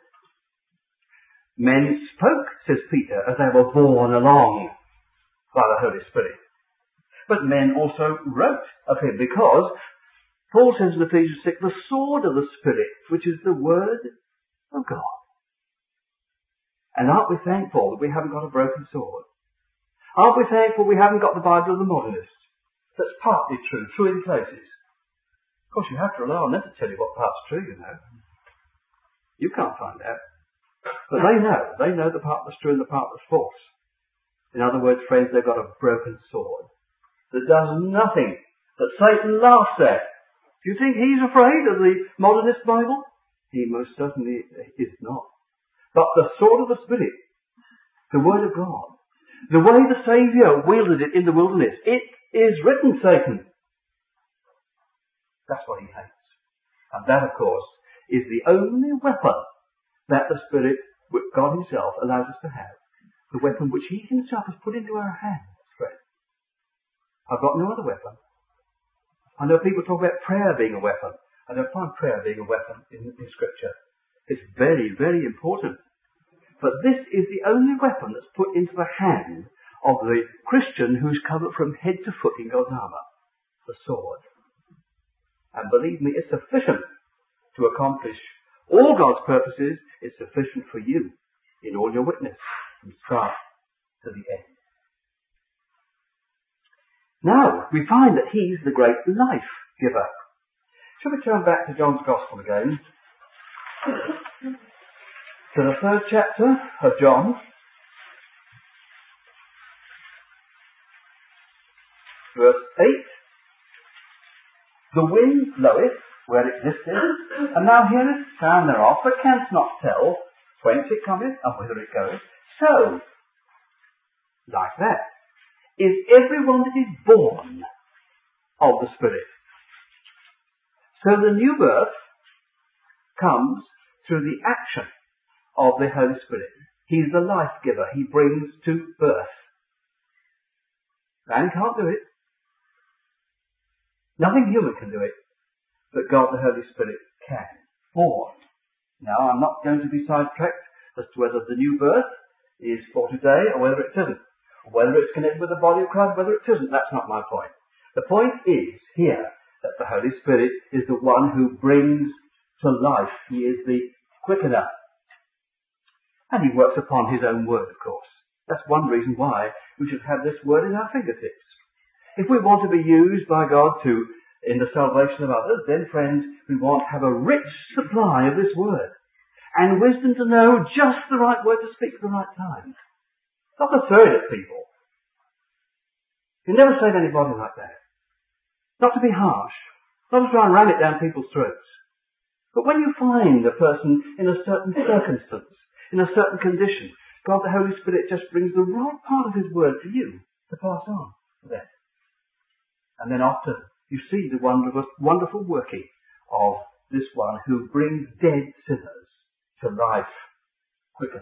Men spoke, says Peter, as they were borne along by the Holy Spirit. But men also wrote of him, because Paul says in Ephesians 6, the sword of the Spirit, which is the word of God. And aren't we thankful that we haven't got a broken sword? Aren't we thankful we haven't got the Bible of the modernists? That's partly true in places. Of course, you have to rely on them to tell you what part's true, you know. You can't find out. But they know the part that's true and the part that's false. In other words, friends, they've got a broken sword that does nothing, that Satan laughs at. Do you think he's afraid of the modernist Bible? He most certainly is not. But the sword of the Spirit, the Word of God, the way the Saviour wielded it in the wilderness, it is written, Satan. That's what he hates. And that, of course, is the only weapon that the Spirit, God himself, allows us to have. The weapon which he himself has put into our hands, friends. I've got no other weapon. I know people talk about prayer being a weapon. I don't find prayer being a weapon in Scripture. It's very, very important. But this is the only weapon that's put into the hand of the Christian who's covered from head to foot in God's armour. The sword. And believe me, it's sufficient to accomplish all God's purposes. It's sufficient for you in all your witness, from start to the end. Now, we find that he's the great life giver. Shall we turn back to John's Gospel again? To the 3rd chapter of John. Verse 8. The wind bloweth where it listeth, and thou hearest the sound thereof, but canst not tell whence it cometh and whither it goeth. So, like that, is everyone that is born of the Spirit. So the new birth comes through the action of the Holy Spirit. He's the life giver. He brings to birth. Man can't do it. Nothing human can do it, but God the Holy Spirit can. Born. Now, I'm not going to be sidetracked as to whether the new birth is for today or whether it isn't. Whether it's connected with the body of Christ, whether it isn't, that's not my point. The point is here that the Holy Spirit is the one who brings to life. He is the quickener. And he works upon his own word, of course. That's one reason why we should have this word in our fingertips. If we want to be used by God in the salvation of others, then, friends, we want to have a rich supply of this word. And wisdom to know just the right word to speak at the right time. Not to throw it at people. You never say to anybody like that. Not to be harsh. Not to try and ram it down people's throats. But when you find a person in a certain circumstance, in a certain condition, God the Holy Spirit just brings the right part of his word to you to pass on to them. And then often You see the wonderful working of this one who brings dead sinners to life, quickens.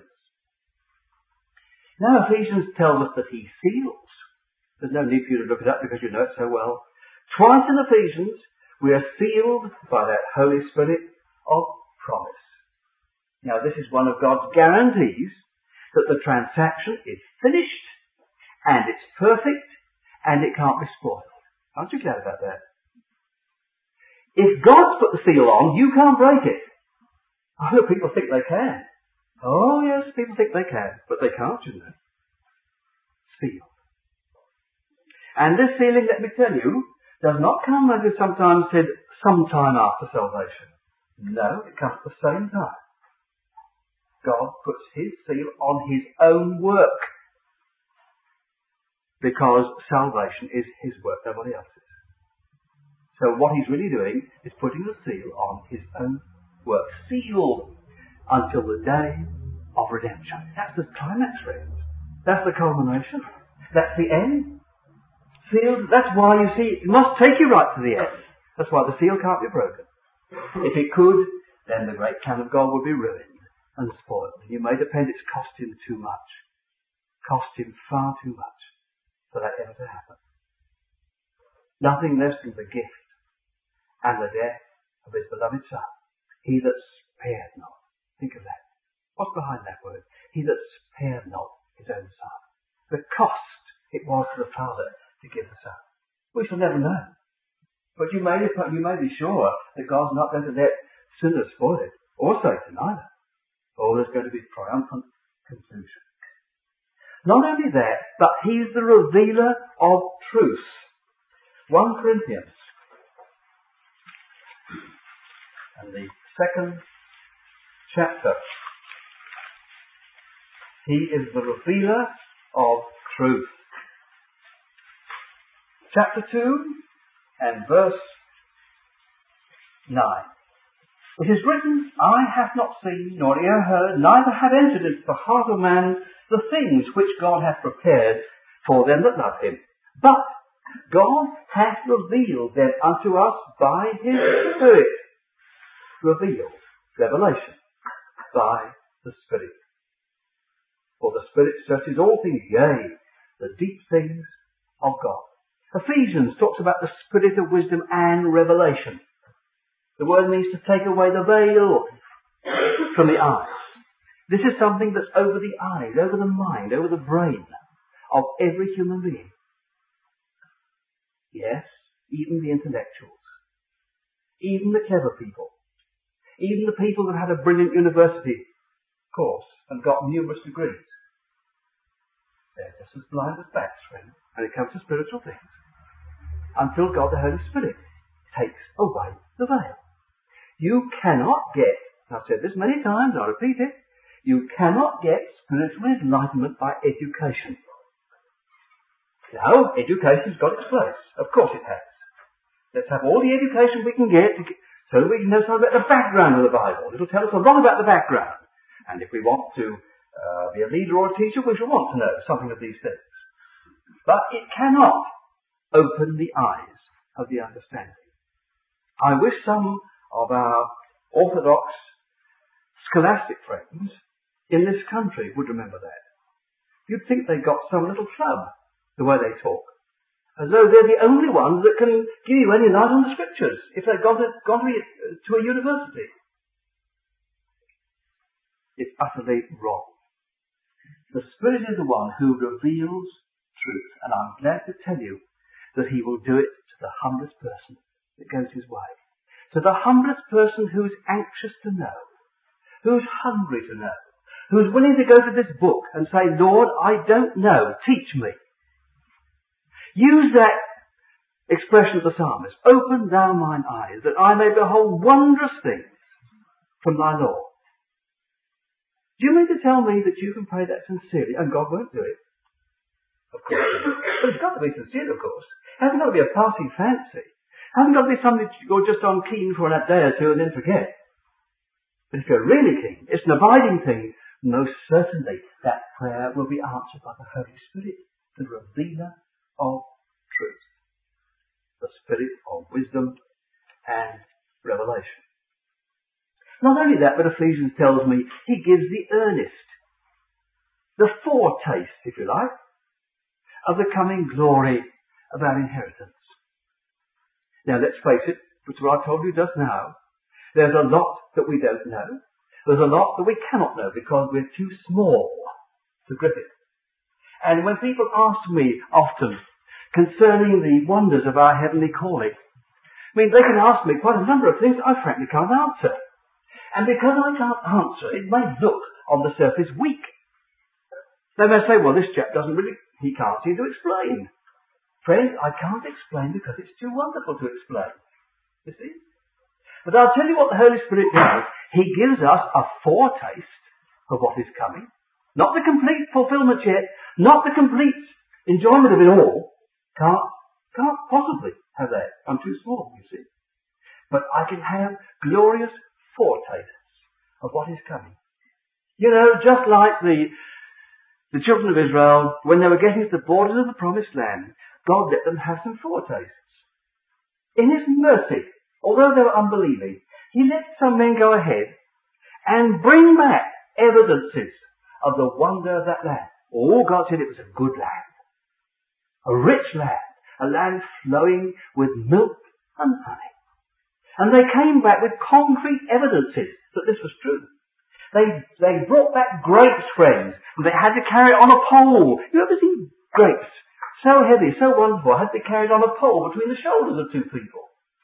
Now Ephesians tells us that he seals. There's no need for you to look it up because you know it so well. Twice in Ephesians, we are sealed by that Holy Spirit of promise. Now this is one of God's guarantees that the transaction is finished and it's perfect and it can't be spoiled. Aren't you glad about that? If God's put the seal on, you can't break it. I know people think they can. Oh yes, people think they can, but they can't, you know. Sealed. And this sealing, let me tell you, does not come, as is sometimes said, sometime after salvation. No, it comes at the same time. God puts his seal on his own work. Because salvation is his work, nobody else's. So what he's really doing is putting the seal on his own work. Sealed until the day of redemption. That's the climax, friends. That's the culmination. That's the end. Sealed. That's why, you see, it must take you right to the end. That's why the seal can't be broken. If it could, then the great plan of God would be ruined and spoiled. And you may depend it's cost him too much. Cost him far too much for that ever to happen. Nothing less than the gift and the death of his beloved Son. He that spared not. Think of that. What's behind that word? He that spared not his own Son. The cost it was to the Father to give the Son. We shall never know. But you may be sure that God's not going to let sinners spoil it, or Satan either. Oh, there's going to be triumphant conclusion. Not only that, but he's the revealer of truth. 1 Corinthians. And the second chapter. He is the revealer of truth. Chapter 2 and verse 9. It is written, Eye hath not seen, nor ear heard, neither hath entered into the heart of man the things which God hath prepared for them that love him. But God hath revealed them unto us by his Spirit. Revealed, revelation, by the Spirit. For the Spirit searches all things, yea, the deep things of God. Ephesians talks about the Spirit of wisdom and revelation. The word means to take away the veil from the eyes. This is something that's over the eyes, over the mind, over the brain of every human being. Yes, even the intellectuals. Even the clever people. Even the people that had a brilliant university course and got numerous degrees. They're just as blind as bats, friends, when it comes to spiritual things. Until God the Holy Spirit takes away the veil. You cannot get, I've said this many times, I'll repeat it, you cannot get spiritual enlightenment by education. Now, education's got its place. Of course it has. Let's have all the education we can get so that we can know something about the background of the Bible. It'll tell us a lot about the background. And if we want to be a leader or a teacher, we shall want to know something of these things. But it cannot open the eyes of the understanding. I wish some of our orthodox scholastic friends in this country would remember that. You'd think they got some little club, the way they talk, as though they're the only ones that can give you any light on the scriptures, if they've gone to a university. It's utterly wrong. The Spirit is the one who reveals truth, and I'm glad to tell you that he will do it to the humblest person that goes his way. To the humblest person who's anxious to know, who's hungry to know, who's willing to go to this book and say, Lord, I don't know, teach me. Use that expression of the psalmist, open thou mine eyes, that I may behold wondrous things from thy law. Do you mean to tell me that you can pray that sincerely and God won't do it? Of course he will. But it's got to be sincere, of course. It hasn't got to be a passing fancy. It hasn't got to be something that you're just on keen for a day or two and then forget. But if you're really keen, it's an abiding thing, most certainly that prayer will be answered by the Holy Spirit, the revealer of truth. The Spirit of wisdom and revelation. Not only that, but Ephesians tells me he gives the earnest, the foretaste, if you like, of the coming glory of our inheritance. Now let's face it, which what I told you just now, there's a lot that we don't know. There's a lot that we cannot know because we're too small to grip it. And when people ask me often concerning the wonders of our heavenly calling, I mean, they can ask me quite a number of things I frankly can't answer. And because I can't answer, it may look on the surface weak. They may say, well, this chap he can't seem to explain. Friends, I can't explain because it's too wonderful to explain. You see? But I'll tell you what the Holy Spirit does. He gives us a foretaste of what is coming. Not the complete fulfillment yet. Not the complete enjoyment of it all. Can't possibly have that. I'm too small, you see. But I can have glorious foretastes of what is coming. You know, just like the children of Israel, when they were getting to the borders of the promised land, God let them have some foretastes. In His mercy, although they were unbelieving, He let some men go ahead and bring back evidences of the wonder of that land. Oh, God said it was a good land, a rich land, a land flowing with milk and honey. And they came back with concrete evidences that this was true. They brought back grapes, friends, and they had to carry it on a pole. You ever seen grapes? So heavy, so wonderful, had to be carried on a pole between the shoulders of two people.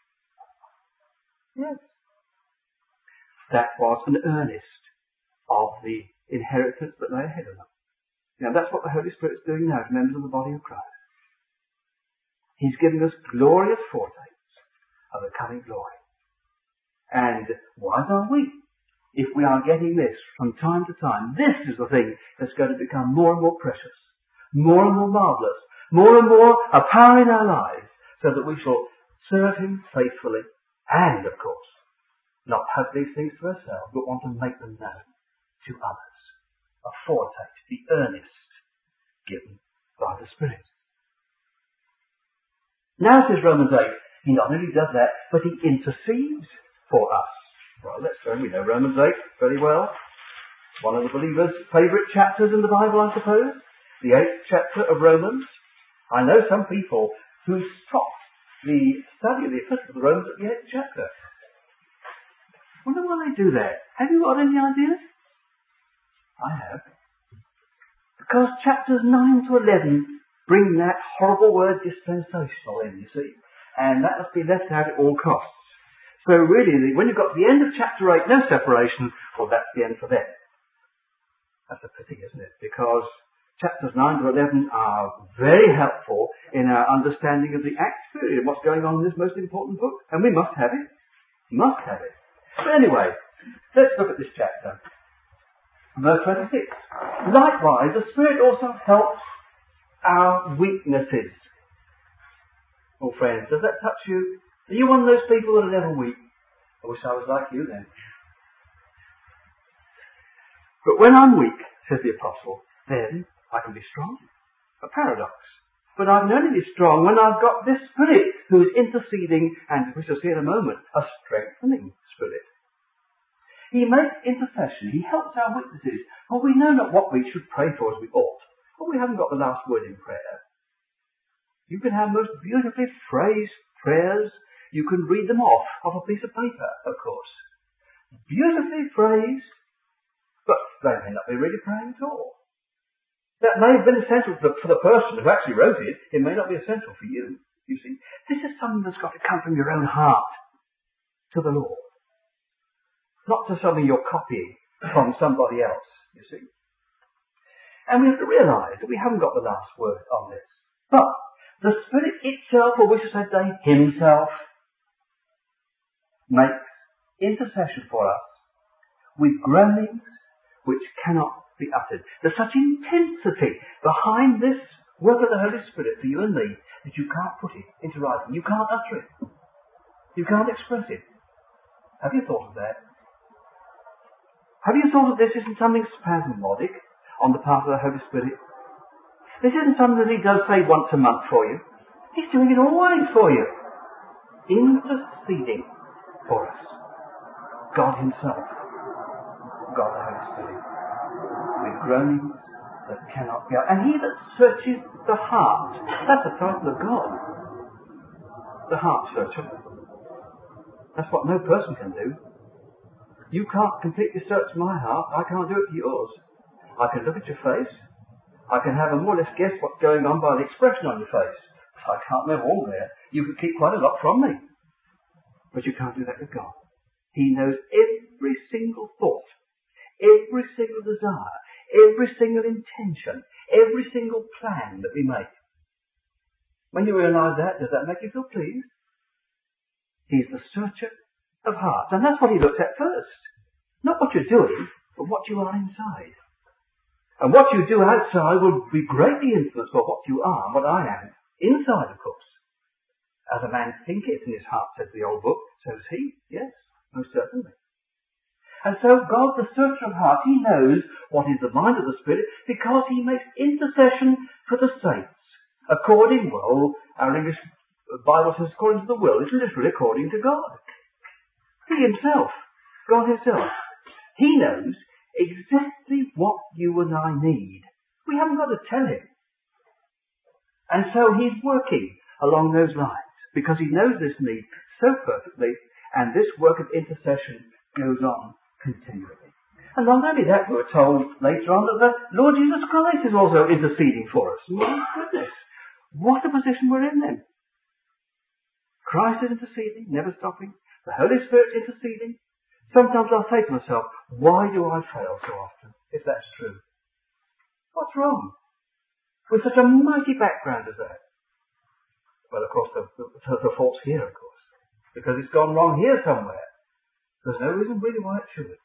Yes. That was an earnest of the inheritance that lay ahead of them. Now that's what the Holy Spirit is doing now as members of the body of Christ. He's giving us glorious foretastes of the coming glory. And wise are we if we are getting this from time to time. This is the thing that's going to become more and more precious, more and more marvellous, more and more a power in our lives, so that we shall serve Him faithfully and, of course, not have these things to ourselves, but want to make them known to others. A foretaste, the earnest given by the Spirit. Now, says Romans 8, He not only does that, but He intercedes for us. Well, we know Romans 8 very well. One of the believer's favourite chapters in the Bible, I suppose. The 8th chapter of Romans. I know some people who stop the study of the Epistle of the Romans at the 8th chapter. I wonder why they do that. Have you got any ideas? I have. Because chapters 9 to 11 bring that horrible word dispensational in, you see. And that must be left out at all costs. So really, when you've got to the end of chapter 8, no separation, well, that's the end for them. That's a pity, isn't it? Because chapters 9 to 11 are very helpful in our understanding of the Acts period and what's going on in this most important book. And we must have it. Must have it. But anyway, let's look at this chapter. Verse 26. Likewise, the Spirit also helps our weaknesses. Oh, friends, does that touch you? Are you one of those people that are never weak? I wish I was like you then. But when I'm weak, says the Apostle, then I can be strong. A paradox. But I can only be strong when I've got this Spirit who is interceding, and we shall see in a moment, a strengthening Spirit. He makes intercession. He helps our weaknesses. For we know not what we should pray for as we ought. For we haven't got the last word in prayer. You can have most beautifully phrased prayers. You can read them off a piece of paper, of course. Beautifully phrased, but they may not be really praying at all. That may have been essential for the person who actually wrote it. It may not be essential for you, you see. This is something that's got to come from your own heart to the Lord. Not to something you're copying from somebody else, you see. And we have to realise that we haven't got the last word on this. But the Spirit itself, or we should say Himself, makes intercession for us with groanings which cannot be uttered. There's such intensity behind this work of the Holy Spirit for you and me that you can't put it into writing. You can't utter it. You can't express it. Have you thought of that? Have you thought that this isn't something spasmodic on the part of the Holy Spirit? This isn't something that He does say once a month for you. He's doing it always for you. interceding for us. God Himself, God the Holy Spirit, with groanings that cannot be out. And He that searches the heart, that's the title of God. The heart searcher. That's what no person can do. You can't completely search my heart. I can't do it to yours. I can look at your face. I can have a more or less guess what's going on by the expression on your face. I can't know all there. You can keep quite a lot from me. But you can't do that with God. He knows every single thought, every single desire, every single intention, every single plan that we make. When you realise that, does that make you feel pleased? He's the searcher of hearts. And that's what He looks at first. Not what you're doing, but what you are inside. And what you do outside will be greatly influenced by what you are and what I am inside, of course. As a man thinketh in his heart, says the old book, so is he. Yes, most certainly. And so God, the searcher of hearts, He knows what is the mind of the Spirit because He makes intercession for the saints. According, well, our English Bible says according to the will. It's literally according to God. He Himself, God Himself. He knows exactly what you and I need. We haven't got to tell Him. And so He's working along those lines because He knows this need so perfectly, and this work of intercession goes on continually. And not only that, we're told later on that the Lord Jesus Christ is also interceding for us. My goodness, what a position we're in then. Christ is interceding, never stopping. The Holy Spirit interceding. Sometimes I'll say to myself, why do I fail so often, if that's true? What's wrong? With such a mighty background as that. Well, of course, the fault's here, of course. Because it's gone wrong here somewhere. There's no reason really why it should.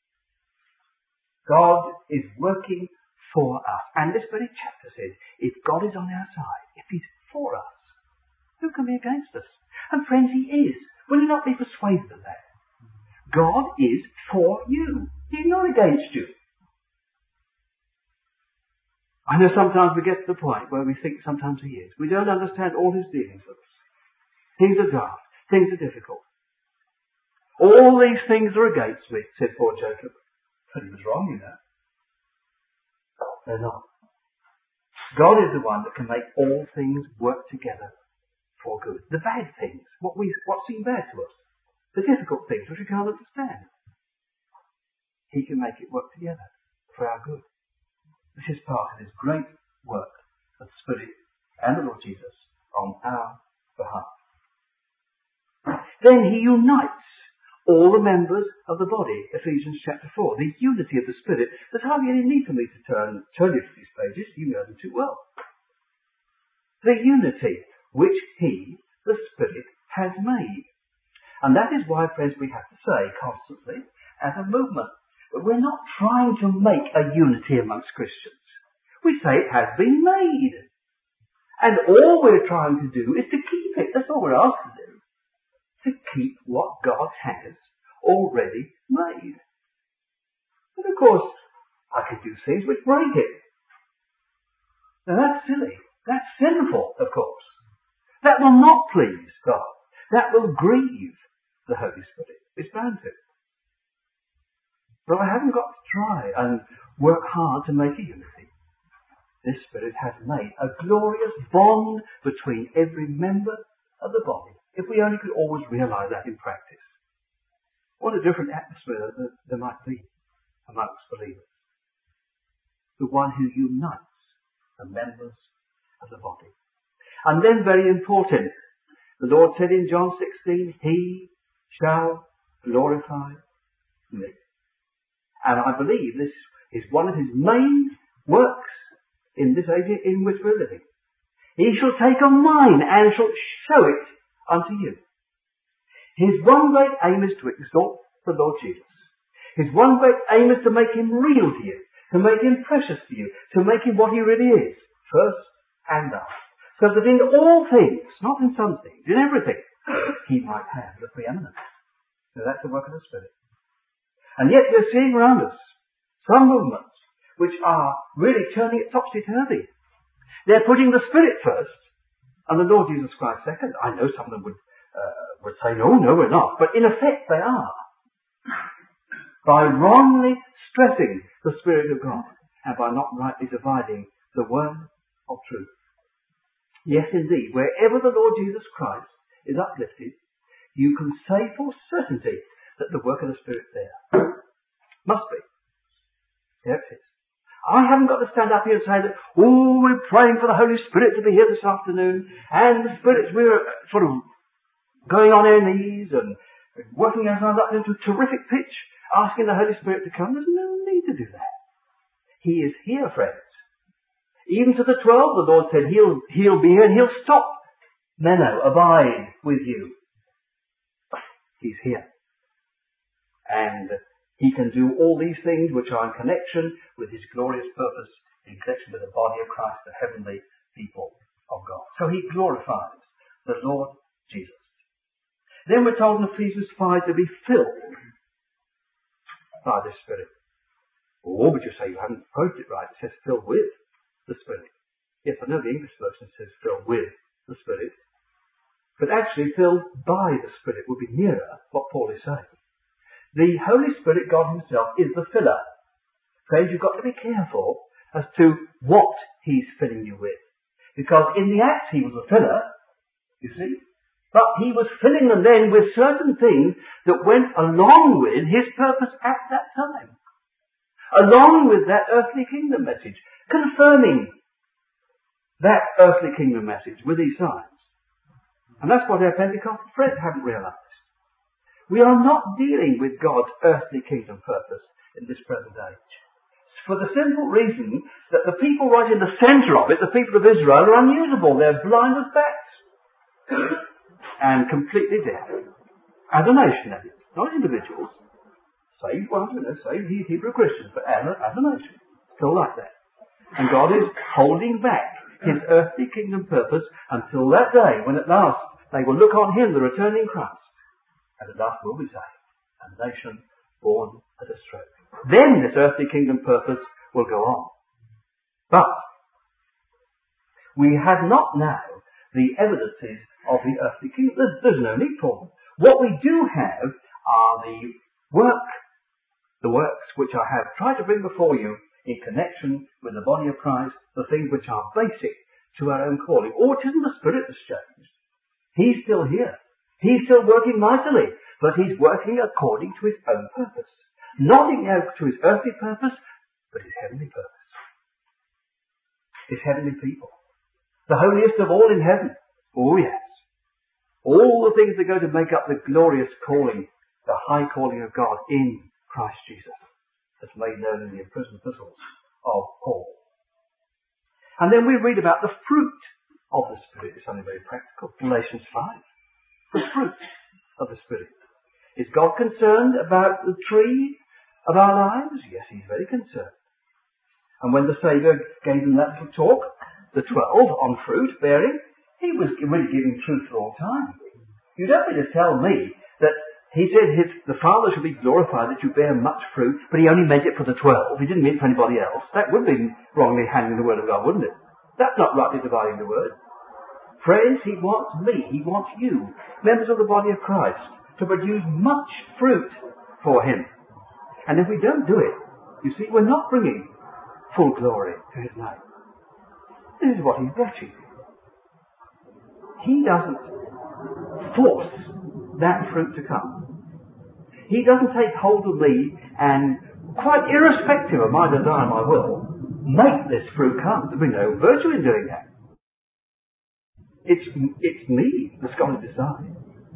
God is working for us. And this very chapter says, if God is on our side, if He's for us, who can be against us? And friends, He is. Will you not be persuaded of that? God is for you. He's not against you. I know sometimes we get to the point where we think sometimes He is. We don't understand all His dealings with us. Things are dark. Things are difficult. All these things are against me, said poor Jacob. But he was wrong, you know. They're not. God is the one that can make all things work together for good. The bad things, what seem bad to us, the difficult things which we can't understand, He can make it work together for our good. This is part of His great work of the Spirit and the Lord Jesus on our behalf. Then He unites all the members of the body, Ephesians chapter 4, the unity of the Spirit. There's hardly any need for me to turn you to these pages, you know them too well. The unity which He, the Spirit, has made. And that is why, friends, we have to say constantly, as a movement, that we're not trying to make a unity amongst Christians. We say it has been made. And all we're trying to do is to keep it. That's all we're asked to do. To keep what God has already made. But of course, I could do things which break it. Now that's silly. That's sinful, of course. That will not please God. That will grieve the Holy Spirit. It's bound to. But I haven't got to try and work hard to make a unity. This Spirit has made a glorious bond between every member of the body. If we only could always realise that in practice. What a different atmosphere there might be amongst believers. The one who unites the members of the body. And then, very important, the Lord said in John 16, He shall glorify me. And I believe this is one of His main works in this age in which we're living. He shall take on mine and shall show it unto you. His one great aim is to exalt the Lord Jesus. His one great aim is to make Him real to you, to make Him precious to you, to make Him what He really is, first and last. So that in all things, not in some things, in everything, He might have the preeminence. So that's the work of the Spirit. And yet we're seeing around us some movements which are really turning it topsy-turvy. They're putting the Spirit first, and the Lord Jesus Christ second. I know some of them would would say, no, we're not. But in effect they are. By wrongly stressing the Spirit of God and by not rightly dividing the word of truth. Yes, indeed, wherever the Lord Jesus Christ is uplifted, you can say for certainty that the work of the Spirit's there. Must be. There it is. I haven't got to stand up here and say that, we're praying for the Holy Spirit to be here this afternoon, and the Spirit, we're sort of going on our knees and working ourselves up into a terrific pitch, asking the Holy Spirit to come. There's no need to do that. He is here, friends. Even to the 12, the Lord said he'll be here and he'll stop. Meno, abide with you. He's here. And he can do all these things which are in connection with his glorious purpose, in connection with the body of Christ, the heavenly people of God. So he glorifies the Lord Jesus. Then we're told in Ephesians 5 to be filled by the Spirit. Or would you say you haven't quoted it right? It says filled with the Spirit. Yes, I know the English version says filled with the Spirit. But actually filled by the Spirit would be nearer what Paul is saying. The Holy Spirit, God himself, is the filler. Friends, you've got to be careful as to what he's filling you with. Because in the Acts he was a filler, you see. But he was filling them then with certain things that went along with his purpose at that time. Along with that earthly kingdom message. Confirming that earthly kingdom message with these signs. And that's what our Pentecostal friends haven't realised. We are not dealing with God's earthly kingdom purpose in this present age. For the simple reason that the people right in the centre of it, the people of Israel, are unusable. They're blind as bats. And completely deaf. As a nation, that is. Not individuals. Saved ones, saved Hebrew Christians, but as a nation. Still like that. And God is holding back his earthly kingdom purpose until that day when at last they will look on him, the returning Christ, and at last will be saved. A nation born at a stroke. Then this earthly kingdom purpose will go on. But we have not now the evidences of the earthly kingdom. There's no need for them. What we do have are the works which I have tried to bring before you in connection with the body of Christ, the things which are basic to our own calling. Or it isn't the Spirit that's changed. He's still here. He's still working mightily, but he's working according to his own purpose. Not to his earthly purpose, but his heavenly purpose. His heavenly people. The holiest of all in heaven. Oh yes. All the things that go to make up the glorious calling, the high calling of God in Christ Jesus, as made known in the imprisoned epistles of Paul. And then we read about the fruit of the Spirit. It's something very practical. Galatians 5. The fruit of the Spirit. Is God concerned about the tree of our lives? Yes, he's very concerned. And when the Saviour gave them that little talk, the 12 on fruit bearing, he was really giving truth for all time. You don't mean to tell me that he said the Father should be glorified that you bear much fruit, but he only meant it for the 12. He didn't mean it for anybody else. That would be wrongly handling the word of God, wouldn't it? That's not rightly dividing the word. Friends, he wants me, he wants you, members of the body of Christ, to produce much fruit for him. And if we don't do it, you see, we're not bringing full glory to his name. This is what he's watching. He doesn't force that fruit to come. He doesn't take hold of me and, quite irrespective of my desire and my will, make this fruit come. There'll be no virtue in doing that. It's me that's got to decide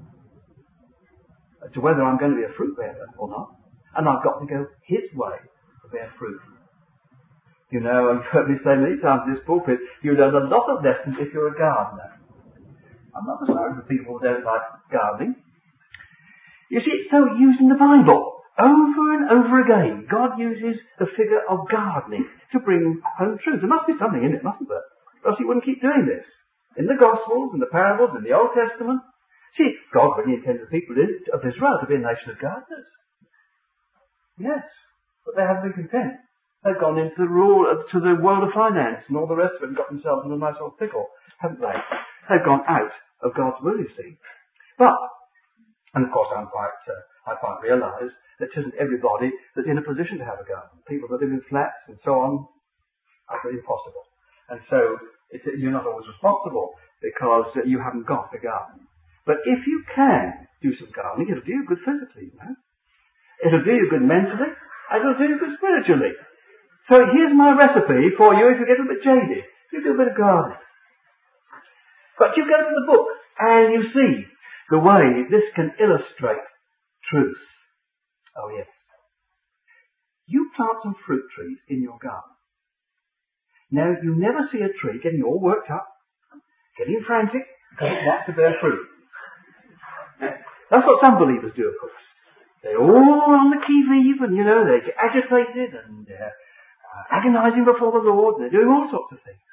as to whether I'm going to be a fruit bearer or not. And I've got to go his way to bear fruit. You know, I've heard me say many times in this pulpit, you learn a lot of lessons if you're a gardener. I'm not sorry for people who don't like gardening. You see, it's so used in the Bible. Over and over again, God uses the figure of gardening to bring home truth. There must be something in it, mustn't there? Or else he wouldn't keep doing this. In the Gospels, in the parables, in the Old Testament. See, God really intended the people of Israel to be a nation of gardeners. Yes, but they haven't been content. They've gone into to the world of finance and all the rest of it and got themselves in a nice old pickle, haven't they? They've gone out of God's will, you see. But, and of course I quite realise that it isn't everybody that's in a position to have a garden. People that live in flats and so on, are impossible. And so you're not always responsible because you haven't got a garden. But if you can do some gardening, it'll do you good physically, you know. It'll do you good mentally, and it'll do you good spiritually. So here's my recipe for you if you get a bit jaded. You do a bit of gardening. But you go to the book and you see the way this can illustrate truth. Oh yes. You plant some fruit trees in your garden. Now you never see a tree getting all worked up, getting frantic, because it wants to bear fruit. That's what some believers do, of course. They're all on the qui-vive and, they get agitated and they're agonizing before the Lord. They're doing all sorts of things.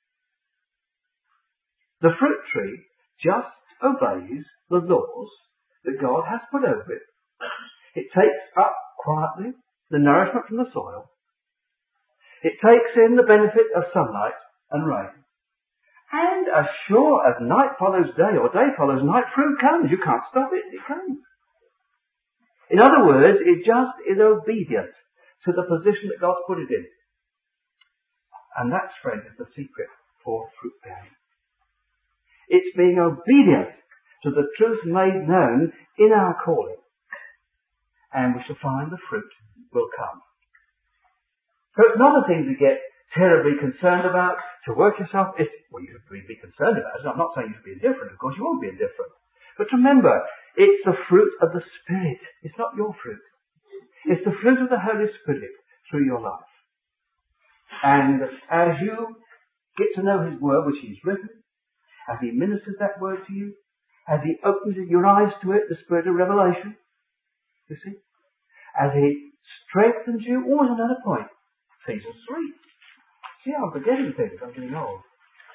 The fruit tree just obeys the laws that God has put over it. It takes up quietly the nourishment from the soil. It takes in the benefit of sunlight and rain. And as sure as night follows day or day follows night, fruit comes. You can't stop it. It comes. In other words, it just is obedient to the position that God's put it in. And that, friend, is the secret for fruit bearing. It's being obedient to the truth made known in our calling. And we shall find the fruit will come. So it's not a thing to get terribly concerned about, to work yourself. You should be concerned about it. I'm not saying you should be indifferent. Of course, you won't be indifferent. But remember, it's the fruit of the Spirit. It's not your fruit. It's the fruit of the Holy Spirit through your life. And as you get to know His Word, which He's written, as He ministers that Word to you, as He opens your eyes to it, the Spirit of revelation, you see, as He strengthens you. Oh, there's another point. Ephesians 3. See, I'm forgetting things. I'm getting old.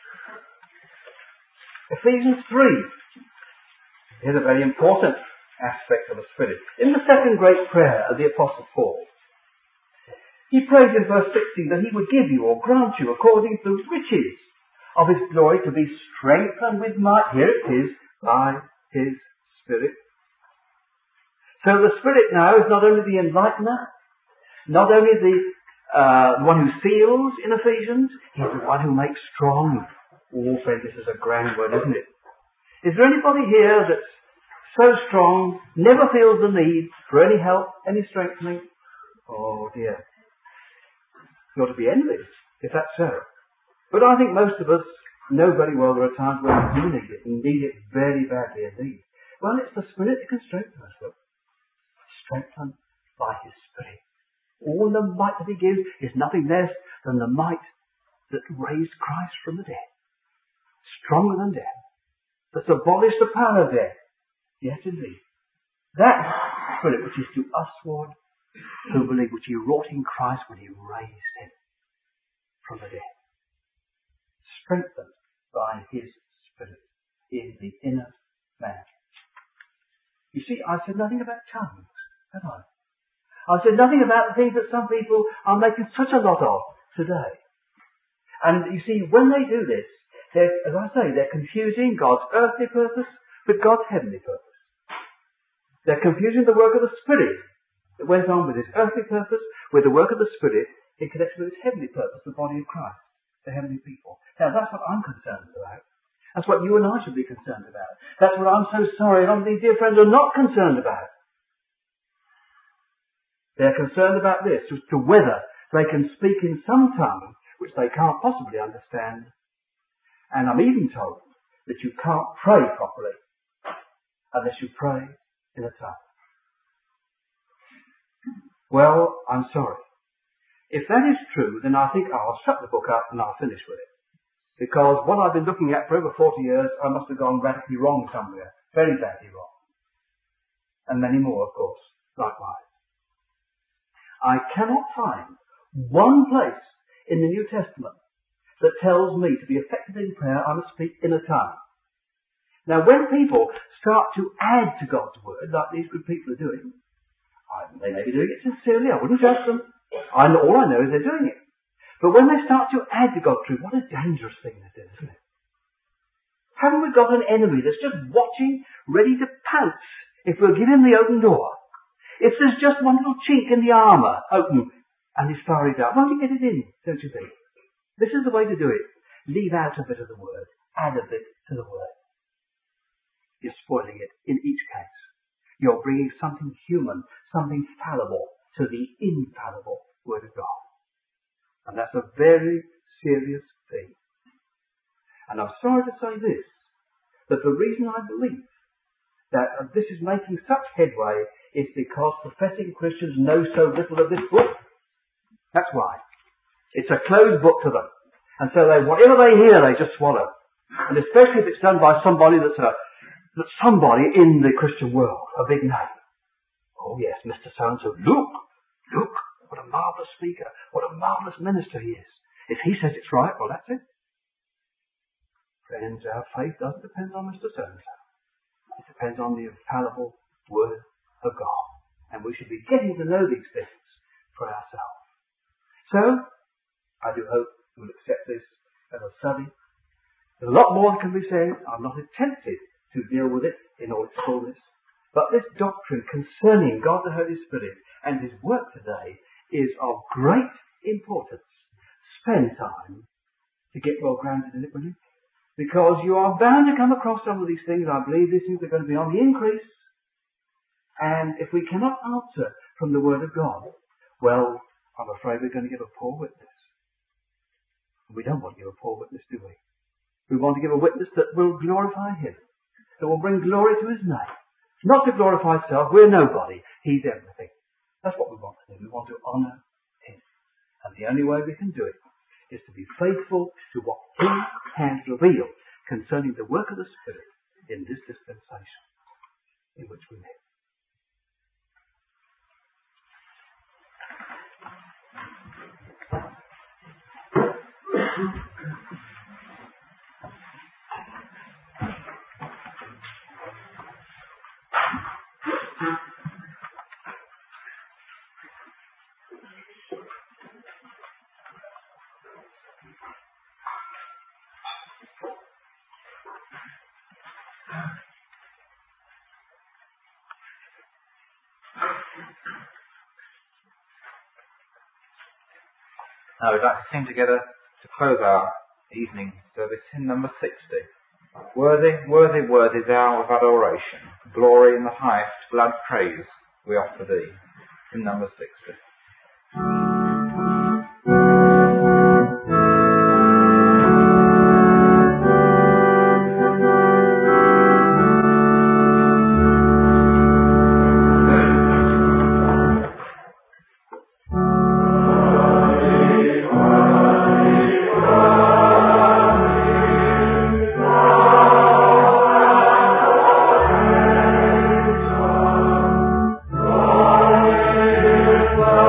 Ephesians 3. Here's a very important aspect of the Spirit. In the second great prayer of the Apostle Paul, he prays in verse 16 that He would give you or grant you according to the riches of His glory to be strengthened with might. Here it is, by His Spirit. So the Spirit now is not only the enlightener, not only the one who seals in Ephesians, He's the one who makes strong. Oh, friend, this is a grand word, isn't it? Is there anybody here that's so strong, never feels the need for any help, any strengthening? Oh dear. You ought to be envious if that's so. But I think most of us know very well there are times when we do need it, and need it very badly indeed. Well, it's the Spirit that can strengthen us, look. Strengthened by His Spirit. All the might that He gives is nothing less than the might that raised Christ from the dead. Stronger than death. That's abolished the power of death. Yes, indeed. That Spirit which is to usward who believe, which He wrought in Christ when He raised Him from the dead. Strengthened by His Spirit in the inner man. You see, I said nothing about tongues, have I? I said nothing about the things that some people are making such a lot of today. And you see, when they do this, as I say, they're confusing God's earthly purpose with God's heavenly purpose. They're confusing the work of the Spirit that went on with His earthly purpose with the work of the Spirit in connection with His heavenly purpose, the body of Christ, the heavenly people. Now that's what I'm concerned about. That's what you and I should be concerned about. That's what I'm so sorry a lot of these dear friends are not concerned about. They're concerned about this, as to whether they can speak in some tongue which they can't possibly understand. And I'm even told that you can't pray properly unless you pray in a tongue. Well, I'm sorry. If that is true, then I think I'll shut the book up and I'll finish with it. Because what I've been looking at for over 40 years, I must have gone radically wrong somewhere. Very badly wrong. And many more, of course, likewise. I cannot find one place in the New Testament that tells me to be effective in prayer, I must speak in a tongue. Now, when people start to add to God's Word, like these good people are doing, they may be doing it sincerely, I wouldn't judge them. All I know is they're doing it. But when they start to add to God's truth, what a dangerous thing this is, isn't it? Haven't we got an enemy that's just watching, ready to pounce if we'll give him the open door? If there's just one little chink in the armour open and his fiery dart, won't he get it in, don't you think? This is the way to do it. Leave out a bit of the word. Add a bit to the word. You're spoiling it in each case. You're bringing something human, something fallible to the infallible Word of God. And that's a very serious thing. And I'm sorry to say this, that the reason I believe that this is making such headway is because professing Christians know so little of this book. That's why. It's a closed book to them. And so whatever they hear, they just swallow. And especially if it's done by somebody that's somebody in the Christian world, a big name. Oh yes, Mr. So-and-so, look, what a marvellous speaker, what a marvellous minister he is. If he says it's right, well that's it. Friends, our faith doesn't depend on Mr. So-and-so. It depends on the infallible Word of God. And we should be getting to know these things for ourselves. So, I do hope you will accept this as a study. There's a lot more that can be said. I'm not attempted to deal with it in all its fullness. But this doctrine concerning God the Holy Spirit and His work today is of great importance. Spend time to get well grounded in it, will you? Because you are bound to come across some of these things. I believe these things are going to be on the increase. And if we cannot answer from the Word of God, well, I'm afraid we're going to give a poor witness. We don't want to give a poor witness, do we? We want to give a witness that will glorify Him, that will bring glory to His name. Not to glorify self. We're nobody. He's everything. That's what we want to do. We want to honour Him. And the only way we can do it is to be faithful to what He has revealed concerning the work of the Spirit in this dispensation in which we live. Now we'd like to sing together to close our evening service hymn number 60. Worthy, worthy, worthy thou of adoration, glory in the highest, glad praise we offer thee. Hymn number 60. Bye.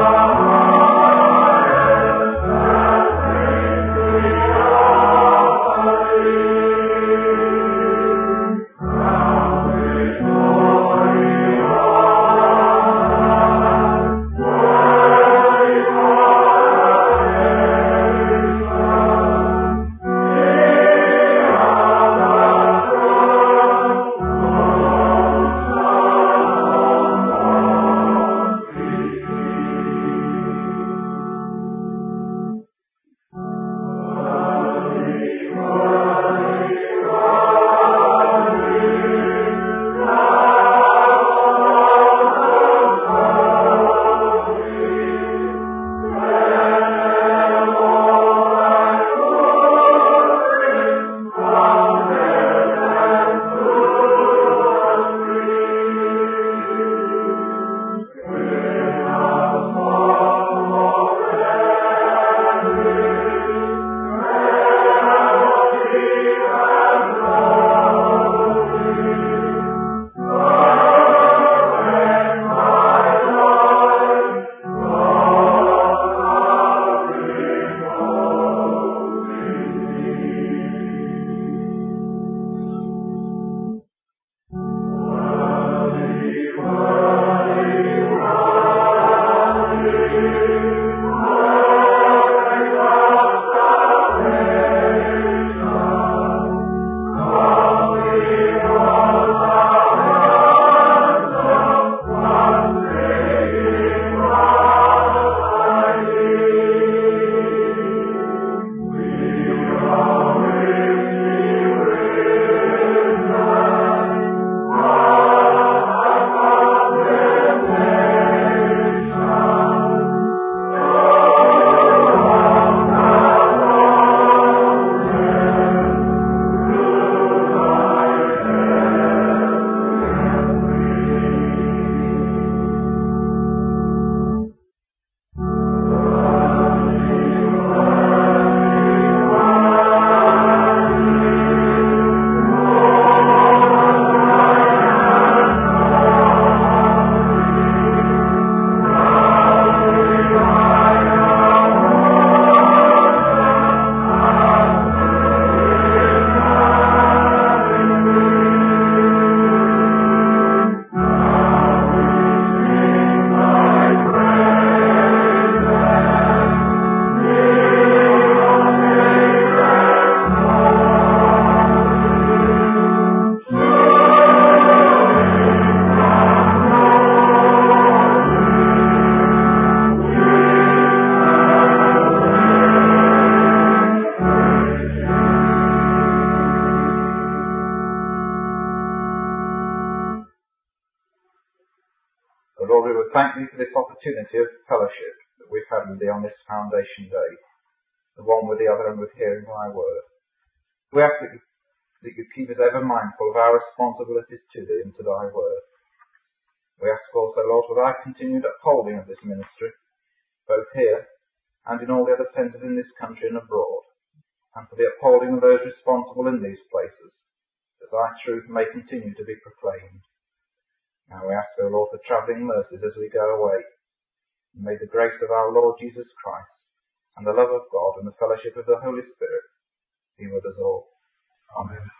Thee for this opportunity of fellowship that we've had with Thee on this foundation day, the one with the other and with hearing Thy word. We ask that you keep us ever mindful of our responsibilities to Thee and to Thy word. We ask also, Lord, for Thy continued upholding of this ministry, both here and in all the other centres in this country and abroad, and for the upholding of those responsible in these places, that Thy truth may continue to be proclaimed. Now we ask, O Lord, for travelling mercies as we go away. And may the grace of our Lord Jesus Christ, and the love of God, and the fellowship of the Holy Spirit be with us all. Amen.